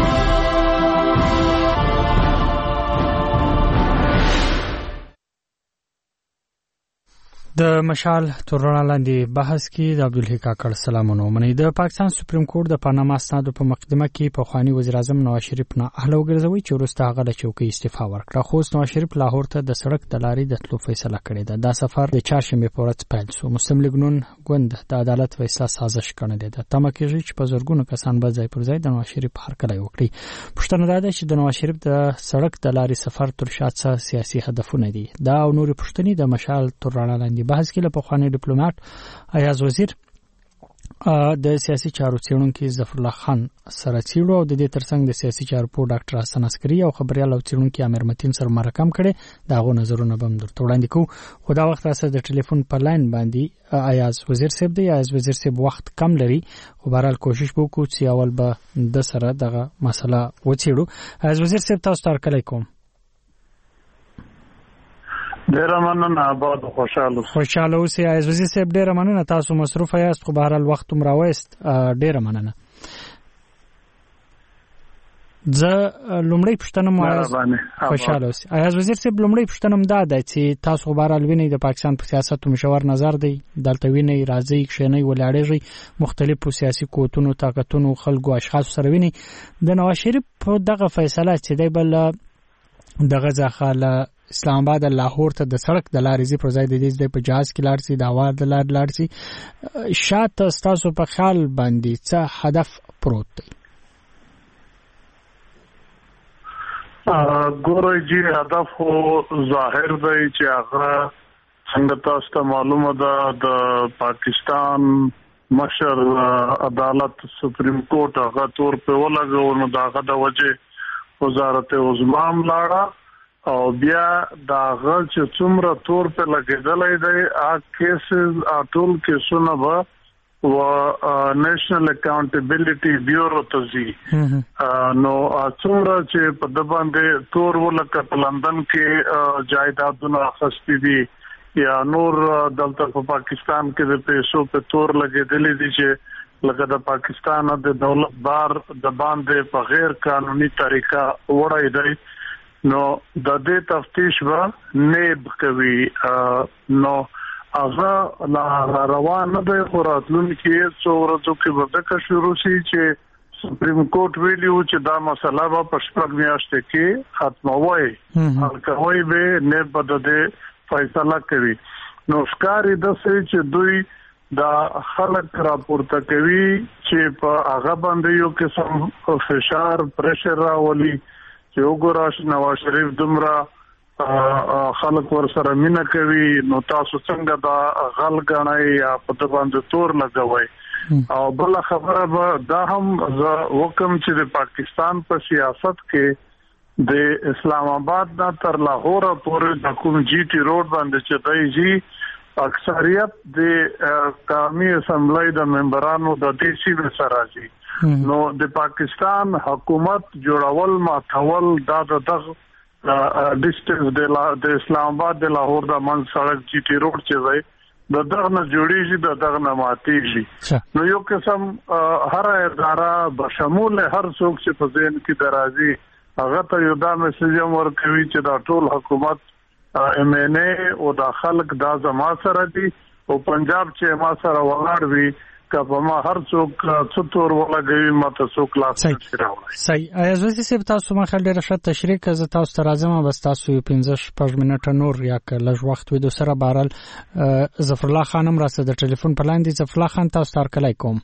د مشال تر رڼا لاندې بحث کې د عبدالحی کاکړ سلامونه ومني. د پاکستان سپریم کورټ د پاناما اسنادو په مقدمه کې په خواني وزیر اعظم نواز شریف نه اهله وګرځوي چې وروسته هغه له چوکۍ استعفا ورکړه. خو نواز شریف لاهور ته د سړک د لارې د تلو فیصله کړې ده. دا سفر د چهارشنبه په ورځ پیل شو. مسلم لیګ نون ګوند د عدالت فیصله سازش کړې ده. تمه کېږي چې په زرګونو کسان به ځای پر ځای د نواز شریف هرکلی وکړي. پښتنه ده چې د نواز شریف د سړک د لارې سفر تر شاته سیاسي هدفونه دي. دا او نور پښتني د مشال تر رڼا لاندې بحث کې له پخوانی ډیپلوماټ ایاز وزیر د سیاسي چارو څېړونکي ظفر الله خان سره څېړو او د دې ترڅنګ د سیاسي چارو په ډاکټر حسن عسکري او خبريال او څېړونکي امیر متین سره مرکم کړي. دا غو نظرونه به درته وړاندې کوو. خو دا وخت راځي د ټلیفون په لاین باندې ایاز وزیر صاحب دی. ایاز وزیر صاحب وخت کم لري خو بهرحال کوشش وکړو چې اول به د سره دغه مسله وڅېړو. ایاز وزیر صاحب تاسو ته کله کوم ډیر مننه آباد خوشاله خوشاله اوسئ. ایاز وزیر صاحب ډیر مننه تاسو مصروف یاست خو بهرحال وخت هم راوست. ډیر مننه. زه لومړی پښتنه مو خوشاله اوسئ. ایاز وزیر صاحب لومړی پښتنه مدا ده چې تاسو بهرحال وینئ د پاکستان په سیاست مشاور نظر دی. دلته وینئ راځي کښینئ ولاړېږي مختلفو سیاسي قوتونو طاقتونو خلکو اشخاص سره وینئ. د نواز شریف په دغه فیصله چې دی بل دغه ځخاله اسلام آباد لاهور ته د سړک د لارې زی پر ځای د دې په جهاز کې لاړ سي د هوا د لار لاړ سي شاته تاسو په خیال باندې څه هدف پروت دی؟ ګورئ جی هدف ظاهر دی چې هغه څنګه تاسو ته معلومه ده د پاکستان مشر عدالت سپریم کورټ هغه تور په ولګو نو داغه د وجه وزارت عظما لاړه او بیا داغه چې څومره تور په لګیدلې دی ا کیسز اټول کیسونه به و نېشنل اکاونټیبিলিټي بیورو ته ځي نو څومره چې په د باندې تور ولکه لندن کې جایدادونه اخستې دي یا نور دلته په پاکستان کې د پیسو په تور لګېدلې دي چې لکه د پاکستان د دولت بار د باندې په غیر قانوني طریقه وړای دی نو د دې تفتیش به نیب کوي نو هغه لا روان نه دی خو راتلونکي څو ورځو کې به دغه شروع شي چې سپریم کورټ ویلیو چې دا مسله به په شپږ میاشتې کې ختموي حل کوي به نه بده فیصله کوي نو ښکاری د څه چې دوی دا خلک راپورته کوي چې په هغه باندې یو قسم فشار پریشر راولي چې وګورئ نواز شریف دومره خلک ور سره مینا کوي نو تاسو څنګه دا غل غنای یا په باندې تور لګوي او بل خبره به دا هم وکم چې د پاکستان په سیاست کې د اسلام آباد نه تر لاهور پورې د کوم جی ټي روډ باندې چې دی اکثریت د قومي اسمبلی د ممبرانو د ډي سي سره راځي نو د پاکستان حکومت جوړول ماتول دا د ډیسټنس د اسلام آباد د لاهور د من سړک جی ټي روډ چې وای د دغه نه جوړیږي د دغه نه ماتېږي نو یو قسم هر اداره بشمول هر څوک چې په ذهن کې درازي هغه ته یو دا میسج ورکوي چې دا ټول حکومت ام ان ای او د خلک د زما سره دي او پنجاب چې ما سره ولاړ وي کله ما هر څوک څوتور ولګوي ماته څوک لاس راوړي صحیح ایازوسی سیب تاسو ما خل ډیر ښه تشریح کړه زه تاسو ته راځم بس تاسو یو پنځه شپږ منټه نور یا لږ وخت وي د سره بارل ظفر الله خانم راسته د ټلیفون په لاندې ظفر الله خان تاسو تر کله کوم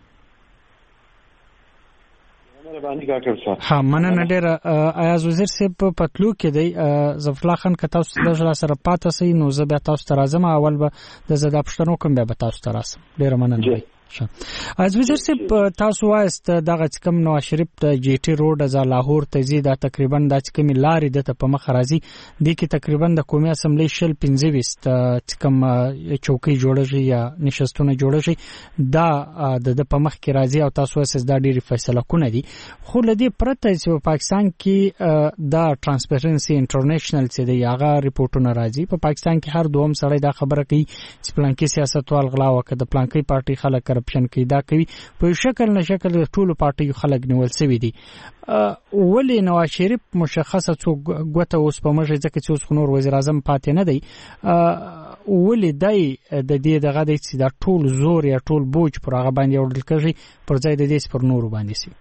ها مننه ډیر ایاز وزیر سیب په تلو کې دی ظفر الله خان که تاسو د سره پاتې سي نو زه بیا تاسو ته راځم اول به د زړه پښتنو کوم بیا تاسو ته راسم ډیر مننه از وزیر صاحب تاسو وایست دغه کم نو شریف د جی ټي روډ از لاهور ته زی دا تقریبا د کم لارې د په مخ راځي د کی تقریبا د قومي اسمبلی شل پنځه وست کم چوکۍ جوړه یا نشستونه جوړه شي دا د په مخ کې راځي او تاسو وایست دا ډیره فیصله کونه دي خو لدی پرته چې پاکستان کې دا ترانسپیرنسي انټرنیشنل چې دی هغه ریپورتونه راځي په پاکستان کې هر دوم سړی دا خبره کوي چې پلانکی سیاستوال غلا وکړه د پلانکی پارټي خلک کرپشن کوي دا کوي په شکل نه شکل ټولو پارټي خلک نیول سوي دي ولې نواز شریف مشخصه څو غوته اوس په مجه ځکه چې اوس نور وزیر اعظم پاتې نه دی ولې دای د دې دغه د چې دا ټول زور یا ټول بوج پر هغه باندې وړل کېږي پر ځای د دې پر نور باندې سي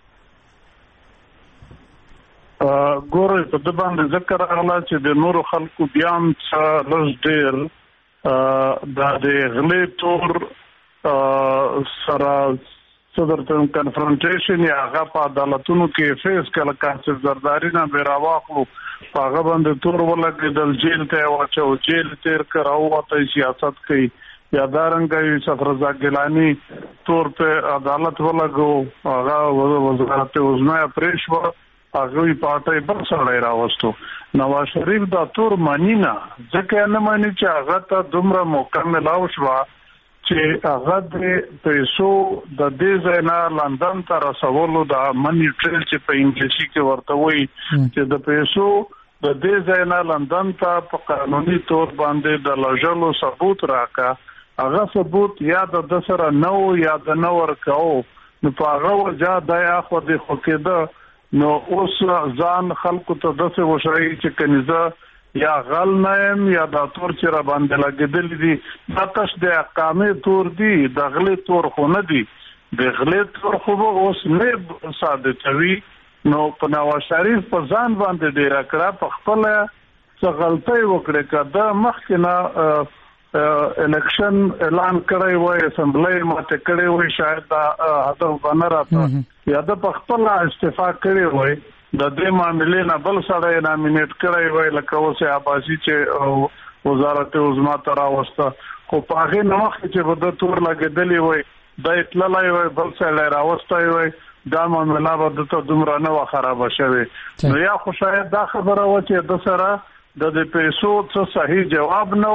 ګوره په د باندې ذکر اغلا چې د نورو خلکو بیان څه لږ ډیر دا د غلې تور سره صدرتون کنفرنټیشن یا هغه په عدالتونو کې فیس کله کاسب زرداری نه بیراواخلو هغه باندې تور ولګیدل جیل ته واچو جیل تیر کراو ته سیاست کوي یا دارنګي سفرزا ګلانی تور په عدالت ولګو هغه وزارت عظما پریشو هغه پارټي بل سره راوستو نواز شریف دا تور مانی نه ځکه نه مانی چې هغه ته دومره مکمل او شوا چې هغه د پیسو د دې ځای نه لندن ته رسولو د منی ټریل چې په انګلیسي کې ورته وایي چې د پیسو د دې ځای نه لندن ته په قانوني تور باندې د لژلو ثبوت راکا هغه ثبوت یا د سره نو یا د نو ورکاو نو په هغه وجه د اخو د خوکېده نو اوس ځان خلکو ته دسه وشري چې کنيزه یا غل نیم یا دا تور چې را باندې لګیدل دي دا تاسو د اقامه تور دي د غلې تور خو نه دي د غلې تور خو اوس نه ساده کوي نو په نواز شریف په ځان باندې ډیر کړه په خپل څه غلطي وکړه کده مخکنه الیکشن اعلان کړی وای اسمبلی ماته کړی وای شاید دا هدف باندې راته یا د خپل استعفا کړی وای د دې معاملې نه بل سره نامینیټ کړی وای لکه اوسه عباسي چې وزارت عظما ترا وسته خو په هغه نوخ چې په د تور لګیدلې وای د اطلاع وای بل سره راوستای وای دا معاملې به د دومره نه خراب شوه نو یا خو شاید دا خبره و چې د سره د پیسو څه صحیح جواب نو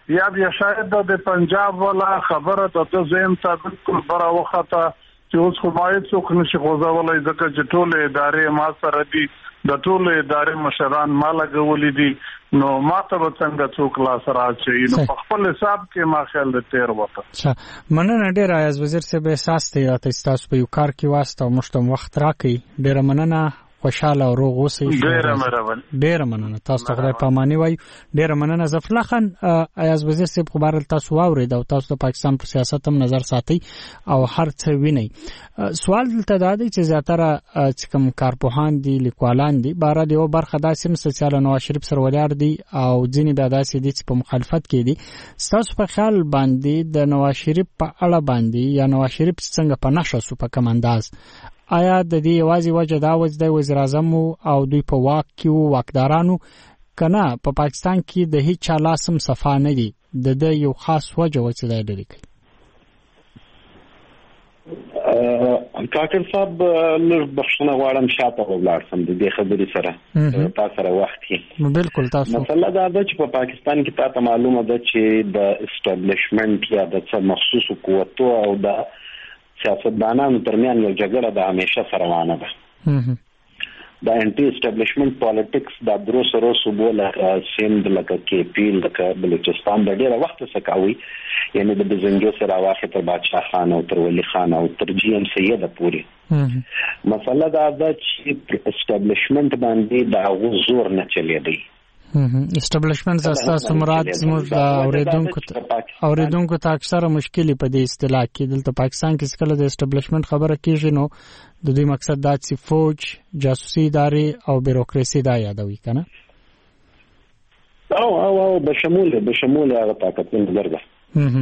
یا بیا شاید د پنجاب ولا خبره د زم ته بالکل برا وخته چې اوس خو مایي څوک نشي خوځولای ځکه چې ټول ادارې ما سره دي د ټول ادارې مشران ما لګولې دي نو ما ته څنګه څوک لا سره اچي نو په خپل حساب کې ما خیال د تیر وته. اچھا مننه ډیر ایاز وزیر صاحب احساس ته تاسو په یو کار کې واسطه مشتم وخت راکې ډیر مننه خوشاله او روغ اوسئ. ډیر مننه ډیر مننه تاسو ته خدای پاماني وایي. ډیر مننه ظفر الله خان ایاز وزیر صاحب خبر تاسو واورید او تاسو د پاکستان پر سیاست هم نظر ساتي او هر څه ویني. سوال دلته دا دی چې زیاتره چې کوم کارپوهان دي لیکوالان دي بار دی او برخه داسې مسله نواز شریف سره ولاړ دي او ځینې بیا داسې دي چې په مخالفت کې دي. تاسو په خیال باندې د نواز شریف په اړه باندې یا نواز شریف څنګه په نشه سو په کوم انداز آیا د دې یوازې وجه دا و چې د وزیر اعظم او دوی په واک کې وو واکدارانو کنه په پاکستان کې د هیڅ چا لاسم صفا نه دي د د یو خاص وجه و چې دا لري کوي. کاکر صاحب لږ بخښنه غواړم شاته ولاړ سم د دې خبرې سره تاسو سره وخت کې بالکل تاسو مسله دا ده چې په پاکستان کې تاسو معلومه ده چې د اسټابلیشمنت یا د څه مخصوص قوتو او د سیاستدانانو ترمن یو جګړه د همیشه سره روانه ده. د انټي اسټابلیشمنت پالیټکس د درو سره صوبو لکه سند لکه کې پی لکه بلوچستان د ډیره وخت څخه کوي یعنی د بزنګو سره واخه تر بادشاہ خان او تر ولی خان او تر جی ام سید پوری مسله دا ده چې اسټابلیشمنت باندې د هغه زور نه چلی دی. اسټابلیشمنت تاسو مراد زموږ د اوریدونکو اوریدونکو ته اکثره مشکلې په دې اصطلاح کې دلته پاکستان کې څکله د اسټابلیشمنت خبره کیږي نو د دوی مقصد دا چې فوج جاسوسي ادارې او بیروکراسي دا یادوي کنه او او او بشمول بشمول هغه طاقت نظر ده.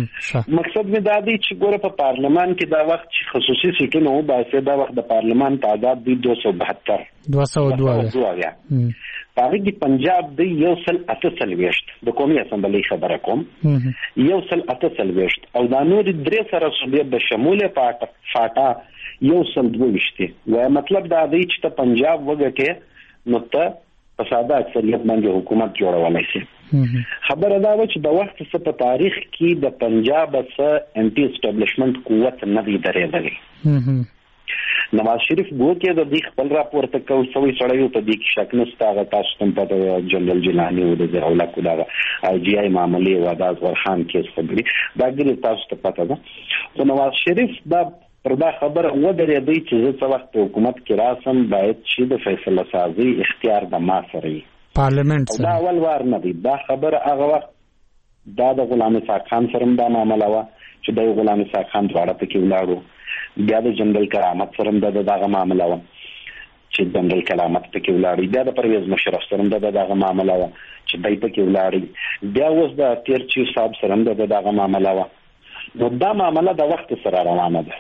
مقصد می دا دی چې ګوره په پارلمان کې دا وخت چې خصوصي سیټونه و باسي دا وخت د پارلمان تعداد دی دو سو بهتر دو سو دوه پاره کې پنجاب دی یو سل اته سلويشت د قومي اسمبلی خبره کوم یو سل اته سلويشت او دا نور درې سره صوبې به شموله پاټ فاټا یو سل دوه و مطلب دا دی چې ته پنجاب وګټه نو ته په ساده اکثریت باندې حکومت جوړولای شي. خبره دا و چې د وخت څخه په تاریخ کې د پنجاب سره انټي اسټابلیشمنت قوت نه دی درېدلی. نواز شریف بو کې د دې خپل راپور ته کو سوي سړیو په دې کې شک نشته هغه تاسو ته په جنرال جیلانی او د زراولا کو دا آی جی آی معاملې و د ورخان کیس خبري دا ګری تاسو ته پته ده. خو نواز شریف دا پر دا خبره و درې دی چې زه څه وخت حکومت کې راسم باید چې د فیصله سازي اختیار د ما سره وي پارلیمنت دا اول وار نه دی. دا خبره هغه وخت دا د غلام اسحاق خان سره دا معامله و چې د غلام اسحاق خان دواړه پکې ولاړو. بیا د جنرال کرامت سره د دغه معامله و چې جنرال کرامت پکې ولاړی. بیا د پرویز مشرف سره د دغه معامله و چې دای پکې ولاړی. بیا اوس د تیر چیف صاحب سره د دغه معامله و. نو دا معامله د وخت سره روانه ده.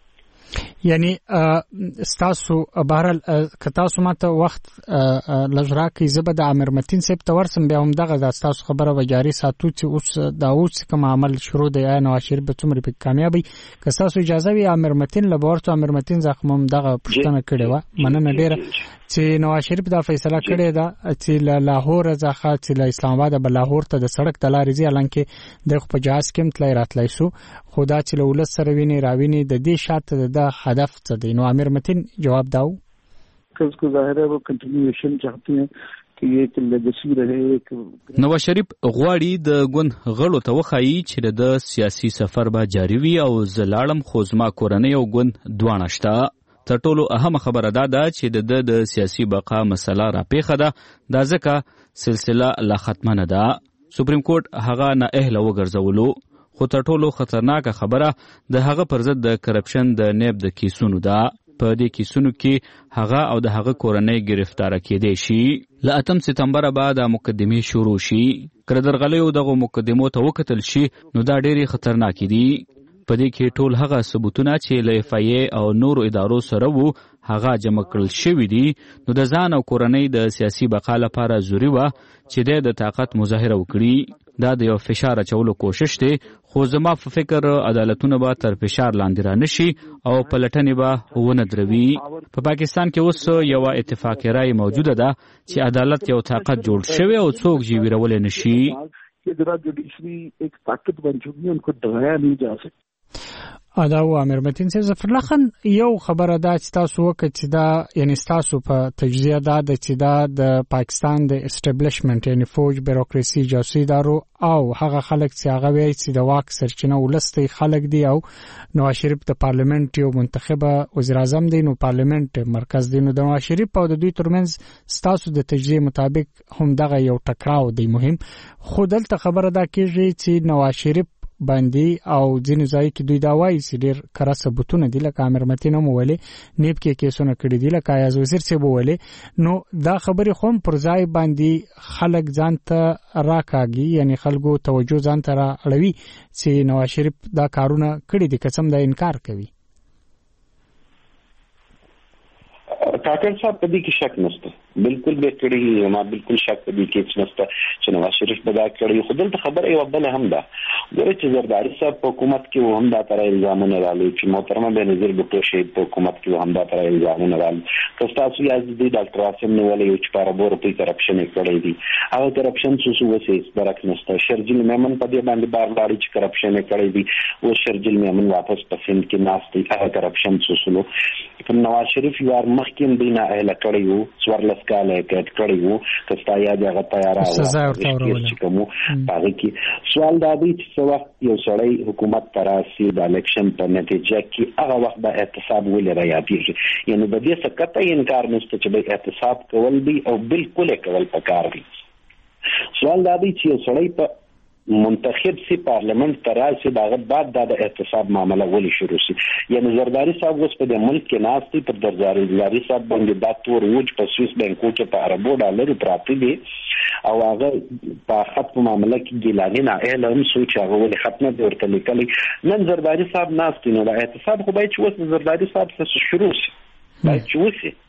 یعنی ستاسو بهرال کتاسو ماته وخت لجرا کې زبر د امیر متین صاحب ته ورسم بیا هم دغه د ستاسو خبره و جاری ساتو چې اوس دا اوس کوم عمل شروع دی یا نواز شریف به څومره په کامیابی که تاسو اجازه وي امیر متین لبورته امیر متین زخمم دغه پښتنه کړي و مننه ډیره چې نواز شریف دا فیصله کړې ده چې له لاهور څخه چې له اسلام آباد به لاهور ته د سړک د لارې ځي لکه د په جهاز کې تلای راتلای شو خدا چې له ولس سره ویني راویني د دې شاته د هدف څه دی. نو امیر متین جواب داو کہ اس کو ظاہر ہے وہ کنٹینیویشن چاہتے ہیں کہ یہ ایک لیگسی رہے. نواز شریف غواړي د ګوند غړو ته وخایي چې د سیاسي سفر به جاری وي او زلاړم خوزما کورنۍ او ګوند دوانه شته. تر ټولو اهم خبره دا ده چې د د سیاسي بقا مسله را پیښه ده دا ځکه سلسله لا ختمه نه ده. سپریم کورټ هغه نه اهله وګرځولو خو تر ټولو خطرناکه خبره د هغه پر ضد د کرپشن د نیب د کیسونو ده. په دې کیسونو کې هغه او د هغه کورنۍ گرفتار کېدې شي. له اتم سپتمبر بعد مقدمې شروع شي. کله درغلیو دغه مقدمو ته وکتل شي نو دا ډېری خطرناک دي. په دې کې ټول هغه ثبوتونه چې له اف ای ای او نورو ادارو سره وو هغه جمع کړل شوی دي. نو د ځان او کورنۍ د سیاسي بقا لپاره ضروري و چې د طاقت مظاهره وکړي. دا د یو فشار اچولو کوشش دی خو زما په فکر عدالتونه به تر فشار لاندې را نشي او پلټنې به ونه دروي. په پاکستان کې اوس یو اتفاقی رای موجوده ده چې عدالت یو طاقت جوړ شوی او څوک یې ویرولای نشي. कि जरा जुडिशरी एक ताकत बन चुकी है, उनको डराया नहीं जा सकता. ادا و امیر متین صاحب ظفر الله خان یو خبره ده چې تاسو وکړه چې دا یعنی تاسو په تجزیه ده چې دا د پاکستان د اسټابلیشمنت یعنی فوج بیروکراسي جاسوسي دارو او هغه خلک چې هغه وایي چې د واک سرچینه ولستي خلک دی او نواز شریف د پارلیمنت یو منتخبه وزیر اعظم دی نو پارلیمنت مرکز دی نو د نواز شریف او د دوی ترمنځ تاسو د تجزیه مطابق هم دغه یو ټکراو دی مهم. خو دلته خبره ده کېږي چې نواز شریف باندې او ځینې ځای کې دوی دا وایي چې ډېر کره ثبوتونه دي لکه امیر متین هم وویلې نیب کې کیسونه کړي دي لکه ایاز وزیر صاحب وویلې. نو دا خبرې خو هم پر ځای باندې خلک ځان ته راکاږي یعنی خلکو توجه ځان ته را اړوي چې نواز شریف دا کارونه کړي دي قسم دا انکار کوي. کاکړ صاحب په دې کې شک نشته, بالکل به کړی ما بالکل شک په دې کې نشته چې نواز شریف به دا کړی. خو دلته خبره یو بل هم ده ګوره چې زرداری صاحب په حکومت کې هم دا تر الزامونه راغلي چې محترمه بنظیر بوټو شهید په حکومت کې هم دا تر الزامونه راغلي. که تاسو یاد دي ډاکټر عاصم نیولې یو چې پاره روپی کرپشن کړی دي هغه کرپشن څه څه وسې درک نشته. شرجیل میمن په دې باندې بار بار چې کرپشن کړی دي او شرجیل میمن واپس پسند کې ناشتي هغه کرپشن څه څه نو نواز شریف یو مخکې دینا اهل کړی وو څوارلس کاله کې کړی وو کستا یا دغه تیار او چې کوم پاره کې سوال دا دی چې څو وخت یو سړی حکومت تراسي د الیکشن په نتیجه کې هغه وخت د احتساب ولې راياتي یعنی د دې څخه کته انکار نشته چې به احتساب کول دي او بالکل کول پکار دي. سوال دا دی چې یو سړی په منتخب سی پارلیمنت تراسي دغه بعد د احتساب معاملې ولې شروع شي. یعنی زرداری صاحب اوس په ملک کې ناشتي پر زرداری صاحب باندې د تور وج په سویس بانکو کې په اربو ډالر پراته دي او هغه په خط معاملې کې ګیلانی نه اعلان سوچ هغه ولې ختمه ورته لیکلي. نن زرداری صاحب ناشتي نو د احتساب خو باید چې اوس زرداری صاحب څخه شروع شي باید چې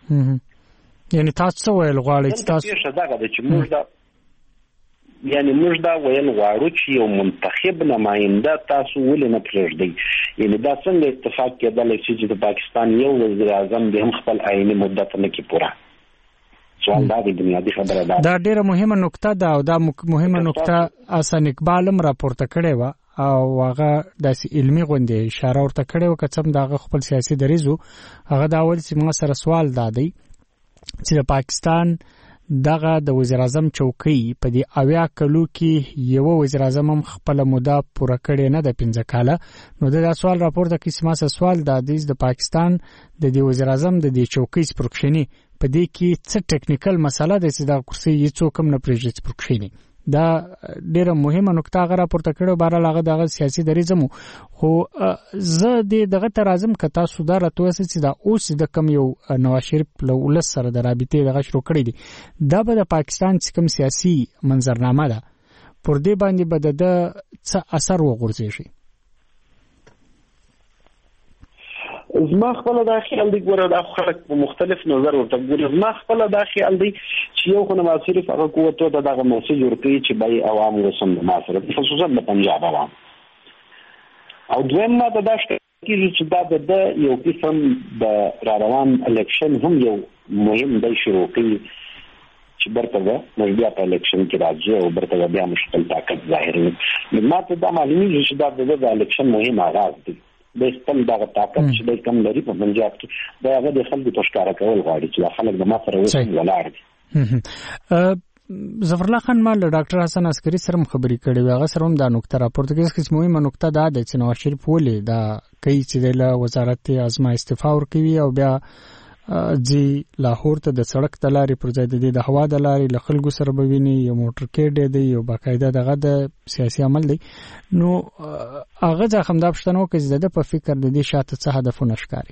وسی یعنی تاسو ویل غواړئ چې تاسو څه دغه چې موږ د یعنی موږ دا ویل غواړو چې یو منتخب نماینده تاسو ولې نه پرېږدئ. یعنی دا څنګه اتفاق کېدلی شي چې د پاکستان یو وزیر اعظم د هم خپل آئیني مدت نه کې پوره. سوال دا دی بنیادی خبره ده. دا ډیره مهمه نکته ده او دا مهمه نکته حسن اقبال هم راپورته کړې وه او هغه داسې علمي غونډې اشاره ورته کړې وه که څه هم د هغه خپل سیاسي دریځ و. هغه دا ویل چې موږ سره سوال دا دی چې د پاکستان دغه د وزیر اعظم چوکۍ په دې اویا کلو کې یو وزیر اعظم هم خپل موده پوره کړې نه د پنځه کاله. نو دا سوال راپورته کې سماسه سوال د دیز د پاکستان د دې وزیر اعظم د دې چوکۍ سپرکشنی په دې کې څه ټیکنیکل مسله ده چې دا کرسي یې څوک هم نه پرېږدي سپرکشنی. دا ډیره مهمه نکته هغه راپورته کړو بهر هغه دغه سیاسي دریځم. خو زه د دغه تر اعظم کتا سودار توسه چې دا اوس د کم یو نواز شریف له ولس سره د رابطې دغه شروع کړی دي دا به د پاکستان چې کوم سیاسي منظرنامه ده پر دې باندې به د څه اثر وغورځي. زما خپل دا خیال دی ګوره دا خلک په مختلف نظر ورته ګوري. زما خپل دا خیال دی چې یو خو نواز شریف هغه قوت ته دغه میسج ورکړي چې بای عوام وسم د ماسره خصوصا د پنجاب عوام او دویم ما دا شته چې دا د یو قسم د را روان الیکشن هم یو مهم دی شروع کړي چې برته موږ بیا په الیکشن کې راځو او برته بیا مشکل طاقت ظاهروي. ما ته دا معلومي چې دا د الیکشن مهم آغاز دی د خپل دغه طاقت چې د کم لري په پنجاب کې دا هغه د خلکو په ښکارا کول غواړي چې خلک د ماسره وسم ولاړ دي. ظفر الله خان مال ډاکټر حسن عسکری سره خبرې کړې هغه سره هم دا نقطه راپورته کړي چې مهمه نقطه دا ده چې نواز شریف ولې دا کوي چې د وزارت اعظم استعفا ورکوي او بیا جی لاهور ته د سړک د لارې پر ځای د د هوا د لارې له خلکو سره به ویني یو موټر کې دی یو باقاعده دغه د سیاسي عمل دی. نو هغه ځکه هم دا پښتنو کې د په فکر د دې شاته څه هدفونه ښکاري.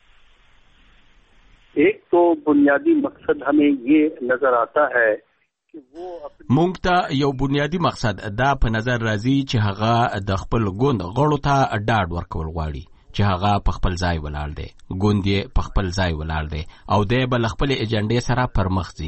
ایک تو بنیادی مقصد ہمیں یہ نظر آتا ہے مونږ ته یو بنیادی مقصد دا په نظر راځي چې هغه د خپل ګوند غړو ته ډاډ ورکول غواړي چې هغه په خپل ځای ولاړ دی ګوند یې په خپل ځای ولاړ دی او دی به خپل ایجنډې سره پرمخ ځي.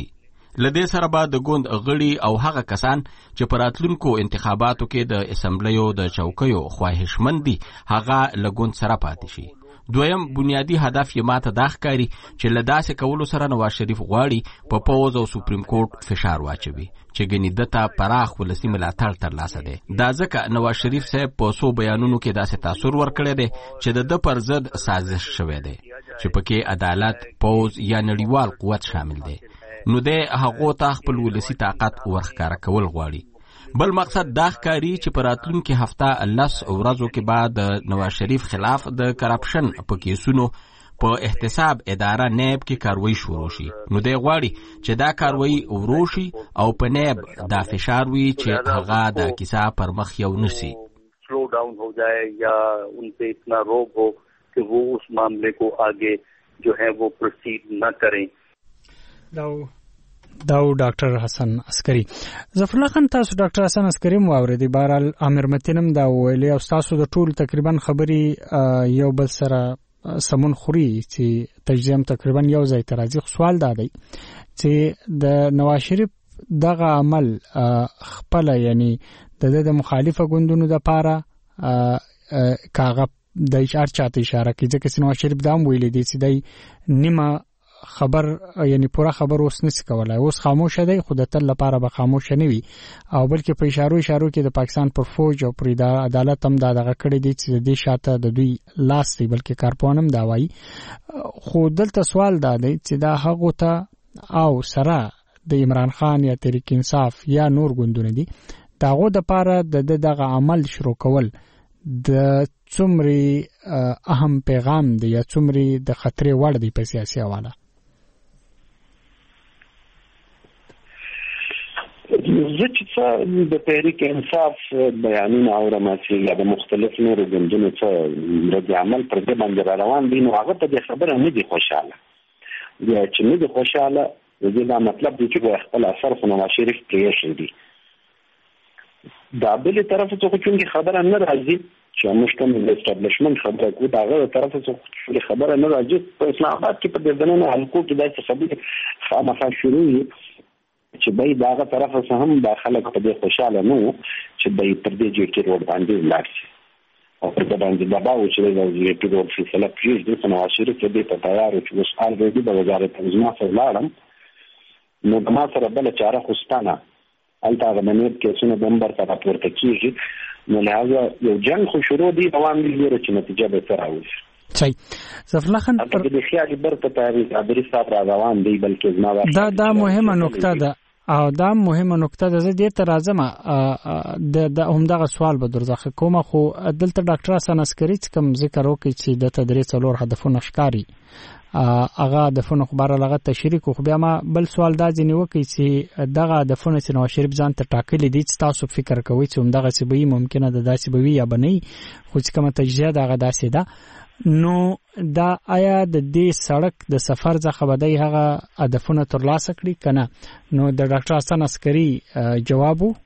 لدې سره به د ګوند غړي او هغه کسان چې په راتلونکو انتخاباتو کې د اسمبلیو د چوکیو خواهشمند دي هغه له ګوند سره پاتې شي. دویم بنیادی هدف یې ماته دا ښکاري چې له داسې کولو سره نواز شریف غواړي په پوز او سپریم کورټ فشار واچوي چې ګنې دته پراخ ولسي ملاتړ ترلاسه دی. دا ځکه نواز شریف صاحب په څو بیانونو کې داسې تاثر ورکړی دی چې د ده پر ضد سازش شوی دی چې پکې عدالت، پوز یا نړیوال قوت شامل دی. نو دی هغو ته خپل ولسي طاقت ورښکاره کول غواړي. بل مقصد دا ښکاري چې په راتلونکي هفته لس ورځو کې بعد د نواز شریف خلاف د کرپشن په کیسونو په احتساب اداره نیب کې کاروایی شروع شي. نو دی غواړي چې دا کاروایی ورو شي او په نیب دا فشار وي چې هغه دا کیسه پر مخ یو نشي. سلو ڈاؤن ہو جائے یا ان پہ اتنا روب ہو کہ وہ اس معاملے کو آگے جو ہے وہ پروسیڈ نہ کریں. داو داو ډاکټر حسن عسکری. ظفر الله خان، تاسو ډاکټر حسن عسکری مو اوریدي؟ بهرحال امیر متینم دا ویلي او تاسو د ټول تقریبا خبري یو بل سره سمون خوري چې تجزیه تقریبا یو ځای ته راځي. سوال دا دی چې د نواز شریف دغه عمل خپل یعنی د د مخالفه ګوندونو د پاره کاغه د اشاره چاته اشاره کوي ځکه چې نواز شریف دا ویلي دی چې دای نیمه خبر یعنی پورا خبر اوس نس کولای، اوس خاموش دی، خو د تل لپاره به خاموش نه وي او بلکې په اشارو اشارو کې د پاکستان پر فوج او پر عدالت هم دا دغه کړی دی چې د دې شاته د دوی لاس دی، بلکې کارپونم دا وایي. خو دلته سوال دا دی چې دا هغه ته او سره د عمران خان یا تحریک انصاف یا نور ګوندونه دي داغه د پاره د دغه عمل شروع کول د څومره اهم پیغام دی یا څومره د خطرې وړ دی په سیاسي حواله؟ زه چې څه د تحریک انصاف بیانونه اورم چې د مختلف نورو ګوندونو څخه د عمل پر دې باندې را روان دي، نو هغه په دې خبره نه دي خوشاله. بیا چې نه دي خوشاله د دې دا مطلب دی چې خپل اثر خو نواز شریف پرېښی دی. دا بلې طرف څخه چې خبره نه راځي چې موږ کوم د اسټابلیشمنت خبره کوو، دا هغه طرف څخه خبره نه راځي. په اسلام آباد کې په دې ځنه حلقو کې داسې خبرې خامخا شروع وي چې به دا هغه طرف څخه هم دا خلک په دې خوشاله نه وو چې به پر دې جې کې روډ باندې ولاړ شي او پر دې باندې دبا و چې د جې کې روډ فیصله پرېږدي. خو نواز شریف دې په تیار چې اوس الریډي د وزارت تنظیمات سره لاړم، نو ما سره بله چاره خو شته، هلته هغه د نیب کیسونه بمبر ته راپورته کېږي، نو لهذا یو جنګ خو شروع دی، روان دی لري چې نتیجه به څه راوځي. صحیح. ظفر الله خان پر دې خیالي برته تاریخ ابري صاحب را روان دی، بلکې زما دا دا مهمه نقطه ده او دا مهمه نقطه ده. زه دې ته راځم د د همدغه سوال به درځه کوم. خو دلته ډاکټر حسن عسکری کوم ذکر وکړي چې د تدریس څلور هدفونه ښکاری هغه د فن خبره لغه تشریک. خو بیا ما بل سوال دا ځنی وکړي چې دغه د فن چې نواز شریف ځان ته ټاکلي دي، تاسو فکر کوئ چې همدغه سی به ممکنه ده داسې به وي یا بنئ، خو چې کومه تجزیه دغه داسې ده. نو دا آیا د دې سړک د سفر څخه بدای هغه هدفونه ترلاسه کړي کنه؟ نو د ډاکټر حسن عسکری جواب وو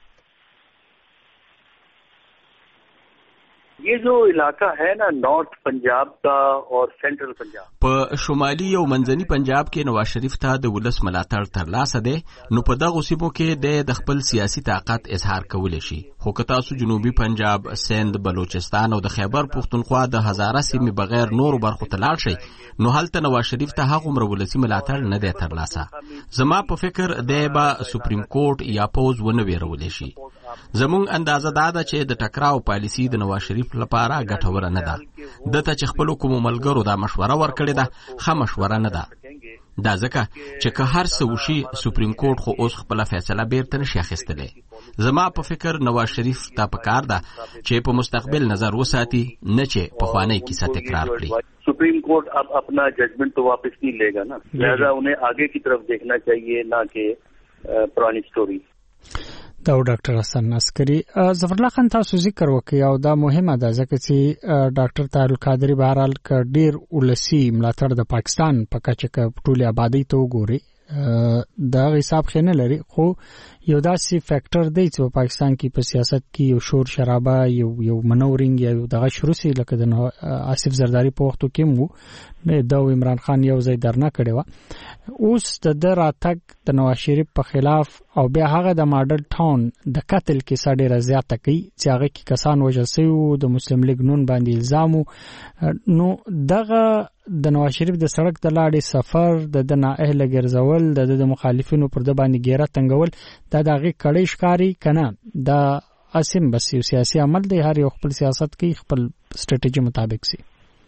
یہ جو علاقہ ہے نا نارتھ پنجاب کا اور سینټرل پنجاب، په شمالي او منځني پنجاب کې نواز شریف ته د ولس ملاتړ ترلاسه دی، نو په دغه سیمو کې د خپل سیاسي طاقت اظهار کولی شي. خو که تاسو جنوبي پنجاب، سند، بلوچستان او د خیبر پختونخوا د هزاره سیمې بغیر نورو برخو ته لاړ شئ، نو هلته نواز شریف ته هغومره ولسي ملاتړ نه دی ترلاسه. زما په فکر دی به سپریم کورټ یا پوز ونه ویرولی شي. زمونږ اندازه دا ده چې د ټکراو پالیسي د نواز شریف لپاره ګټوره نه ده. دته چې خپل کوم ملګرو دا مشوره ورکړې ده، ښه مشوره نه ده. دا ځکه چې که هر څه وشي سپریم کورټ خو اوس خپل فیصله بیرته نشي اخیستلی. زما په فکر نواز شریف ته پکار ده چې په مستقبل نظر وساتي، نه چې پخوانی کیسه تکرار کړي. سپریم کورٹ اب اپنا ججمنٹ تو واپس نہیں لے گا نا، لہذا انہیں آگے کی طرف دیکھنا چاہیے نہ کہ پرانی سٹوری. دا ډاکټر حسن عسکری. ظفر الله خان تاسو ذکر وکړی او دا مهمه ده ځکه چې ډاکټر طاهر القادری بهرحال ک ډیر ولسی ملاتړ د پاکستان په کچه ک ټولې آبادی ته وګوري دا حساب خنه لري خو یو داسې فیکٹر دی چې په پاکستان کې په سیاست کې یو شور شرابه یو یو منورینګ یا دغه شروع سي لکه د آصف زرداری په وختو کې مو د عمران خان یو ځای درنه کړي و اوس د دراتک د نواز شریف په خلاف او بیا هغه د ماډل ټاون د قتل کې سړي رضایت کوي چې هغه کې کسان وژل شوی او د مسلم لیگ نون باندې الزام نو دغه د نواز شریف د سړک د لاړې سفر د د نااهل ګرځول د د مخالفینو پر د باندې ګیره تنګول دا دغه کړي ښکاری کنه دا اسیم بس یو سیاسي عمل دی هر یو خپل سیاست کوي خپل سټریټیجی مطابق سي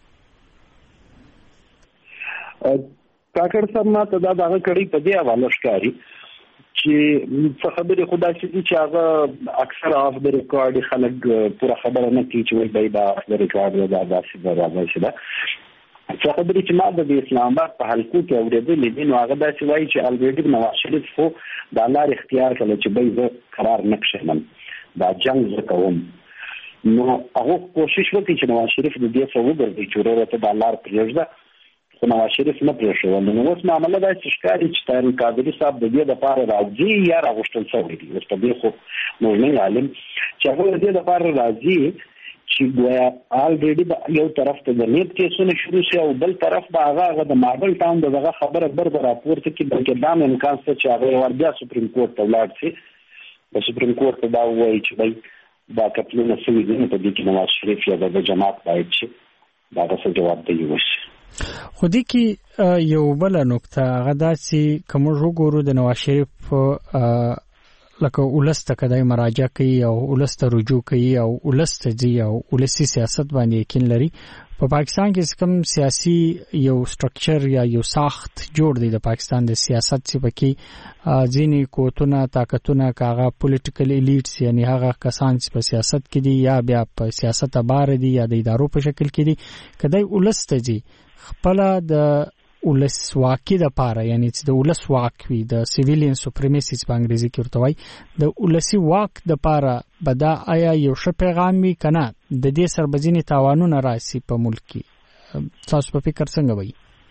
کاکړ صاحب ما ته دا دغه کړي په دی حواله ښکاری چې څه خبره خدای چې هغه اکثر اف د ریکارډ خلک پوره خبره نه کوي چې وای دا د ریکارډ دا داسې راځي دا څه خبره چې ما د اسلام آباد په حلقو کې اورېدلې دي نو هغه داسې وایي چې الریډي نواز شریف خو د لار اختیار کړل چې به زه قرار نه کښم دا جنگ وکوم نو هغه کوشش وکړي چې نواز شریف د دې څه وګرځي چې ورته د لار پرېږده خو نواز شریف نه پرېښول نو اوس معامله دا چې ښکاري چې طاهر القادري صاحب د دې لپاره راځي یا راغوښتل شوی دی اوس په دې خو موږ نه عالم چې هغه د دې لپاره راځي چې ګویا الریډي یو طرف ته د نیت کیسونه شروع شي او بل طرف به هغه د ماډل ټاون دغه خبره برابر راپورته کې بلکې دا امکان څه چې هغه وربیا سپریم کورټ ته ولاړ شي د سپریم کورټ ته دا وایي چې دا کتلونه سوي دي په دې کې نواز شریف یا د جماعت باید شي دا څه جواب دی وشي خو دې کې یو بل نقطه هغه دا چې کوم وګورو د نواز شریف لکه ولسته کدای مراجعه کوي او ولسته رجوع کوي او ولسته جی او ولسی سیاست باندې یقین لري په پاکستان کې کوم سیاسي یو سټرکچر یا یو ساخت جوړ دی د پاکستان د سیاست چې پکې ځینې قوتونه طاقتونه کاغه پولیټیکل الیټس یعنی هغه کسان چې په سیاست کې دي یا بیا په سیاست بار دي یا د ادارو په شکل کې دي کدی ولسته جی خپل د ولس واکي د پاره یعنی چې د ولس واک وي د سیویلین سوپریمیسی په انګریزي کې ورته وایي د ولسی واک د پاره بدا آیا یو ښه پیغام وي کنه د دې سربځینی تاوانونه راسي په ملک کې تاسو په فکر څنګه وایي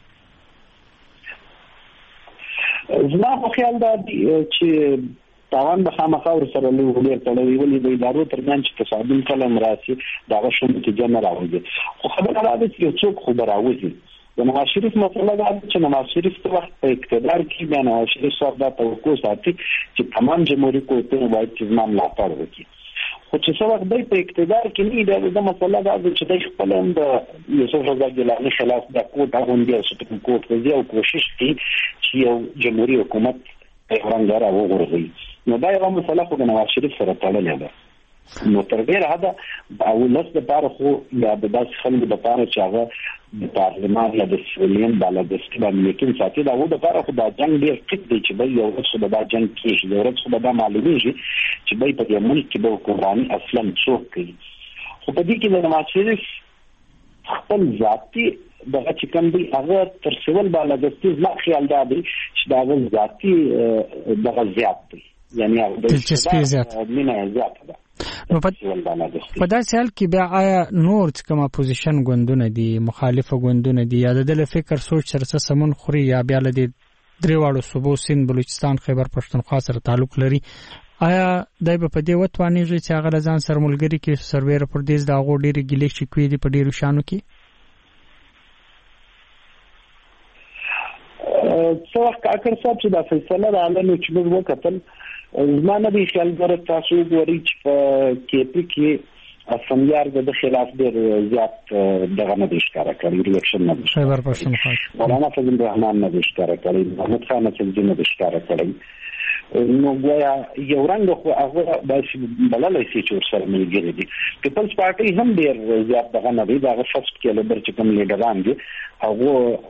زما په خیال دا چې تاوان به خامخا ور سره له ولې تړلې ولې د ادارو ترمن چې تصادم کلم راسي دا شوم چې جن راوځي خو خبره را ده چې څوک خبر راوځي د نواز شریف مسله دا چې نواز شریف په وخت په اقتدار کې د نواز شریف صاحب دا توقع ساتي چې تمام جمهوریت قوتونه باید چې زمام ملاتړ وکړي خو چې څو وخت د اقتدار کې نه دا د مسله دا چې د خپل د یوسف رضا ګیلاني خلاف د کوټ غونډه او سپریم کورټ کې یو کوشش کوي چې یو جمهوریت حکومت پیغمبر او ورغوي نو دا یو مسله خو د نواز شریف سره تړلې ده نو تر ډیره حد او لس د پاره خو یا د داس خلکو د پاره چې هغه د پارلمان یا د سویلین بالادستي باندې لیکن ساتي دا و د پاره خو دا جنگ ډیر ټیک دی چې به یو څه د جنگ کې یو څه د معلومیږي چې به په دې ملک کې به حکومت اصلا څوک کوي خو په دې کې د نواز شریف خپل ذاتي دغه چې کوم دی هغه تر سویل بالادستي زما خیال دا دی چې دا ذاتي دغه زیات دی یعنی هغه د مینه زیات ده نو په داسې حال کې بیا آیا نور کوم اپوزیشن ګوندونه دي مخالفه ګوندونه دي یا د دل فکر سوچ سره سمون خوري یا بیا له دې دریواړو صوبو سند بلوچستان خیبر پښتونخوا سره تعلق لري آیا دای په دې وتوانیږي چې هغه ځان سره ملګری کې سرور پردیس دا غو ډېری ګلې شکوې دي په ډېرو شانو کې څو وخت کاکر صاحب چې دا فیصله رااله چې موږ وکتل زما نه دی خیال غره تاسو ګورئ چې په کې پی کې اسمبلیار د خلاف ډېر زیات دغه نه دی ښکاره کړی ریاکشن نه دی خیبر پښتونخوا مولانا فضل الرحمن نه دی ښکاره کړی محمد خان چې نه دی ښکاره کړی نو ګویا یو رنګ خو هغه داسې بللای شي چې ورسره ملګري دي پیپلز پارټي هم ډېر زیات دغه نه دی دغه فرست کې لیډر چې کوم لیډران دي هغه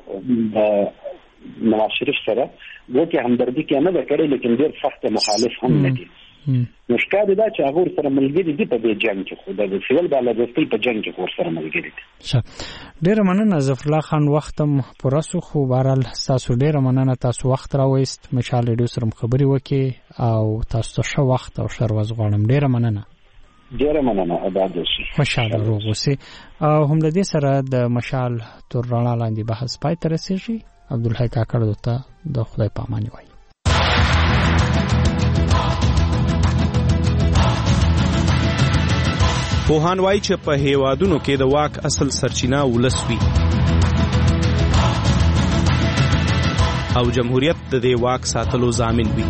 نواز شریف سره وکه همدردي کې نه وکړي لیکن ډېر سخت مخالف هم نه دي مشکل دا چې هغه سره ملګری دي په دې جنگ کې خو د سیول بالادستي په جنگ کې سره ملګری دي ډېر مننه ظفر الله خان وختم پرسو خو بهرال تاسو ډېر مننه تاسو وخت راوېست مشال ډېر سره خبري وکي او تاسو ښه وخت او ښه ورځ غواړم ډېر مننه ډېر مننه آباد اوسئ خوشاله روغ اوسئ او هم د دې سره د مشال تر رڼا لاندې بحث پای ته رسیږي عبدالحی کاکړ ته د خدای پاماني وایي. پوهان وایي چې په هیوادونو کې د واک اصل سرچینه ولس وي او جمهوریت د دې واک ساتلو ضامن وي.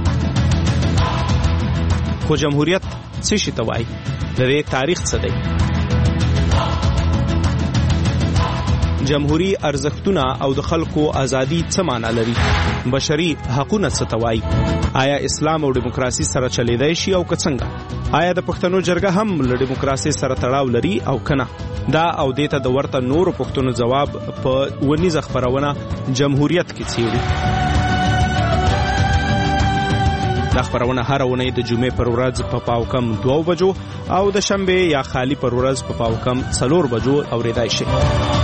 خو جمهوریت څه شي ته وایي؟ د دې تاریخ څه دی؟ جمهوری ارزښتونه او د خلکو ازادي څه معنا لري؟ بشري حقوقونه څه ته وایي؟ آیا اسلام او دیموکراسي سره چلیدای شي او که څنګه؟ آیا د پښتنو جرګه هم له دیموکراسي سره تړاو لري او کنه؟ دا او دیته د ورته نورو پښتنو جواب په ونیزه خبرونه جمهوریت کې څیړي. دا خبرونه هر اونۍ د جمعې پر ورځ په پاو کم دوه بجو او د شنبه یا خالی پر ورځ په پاو کم څلور بجو اوریدای شي.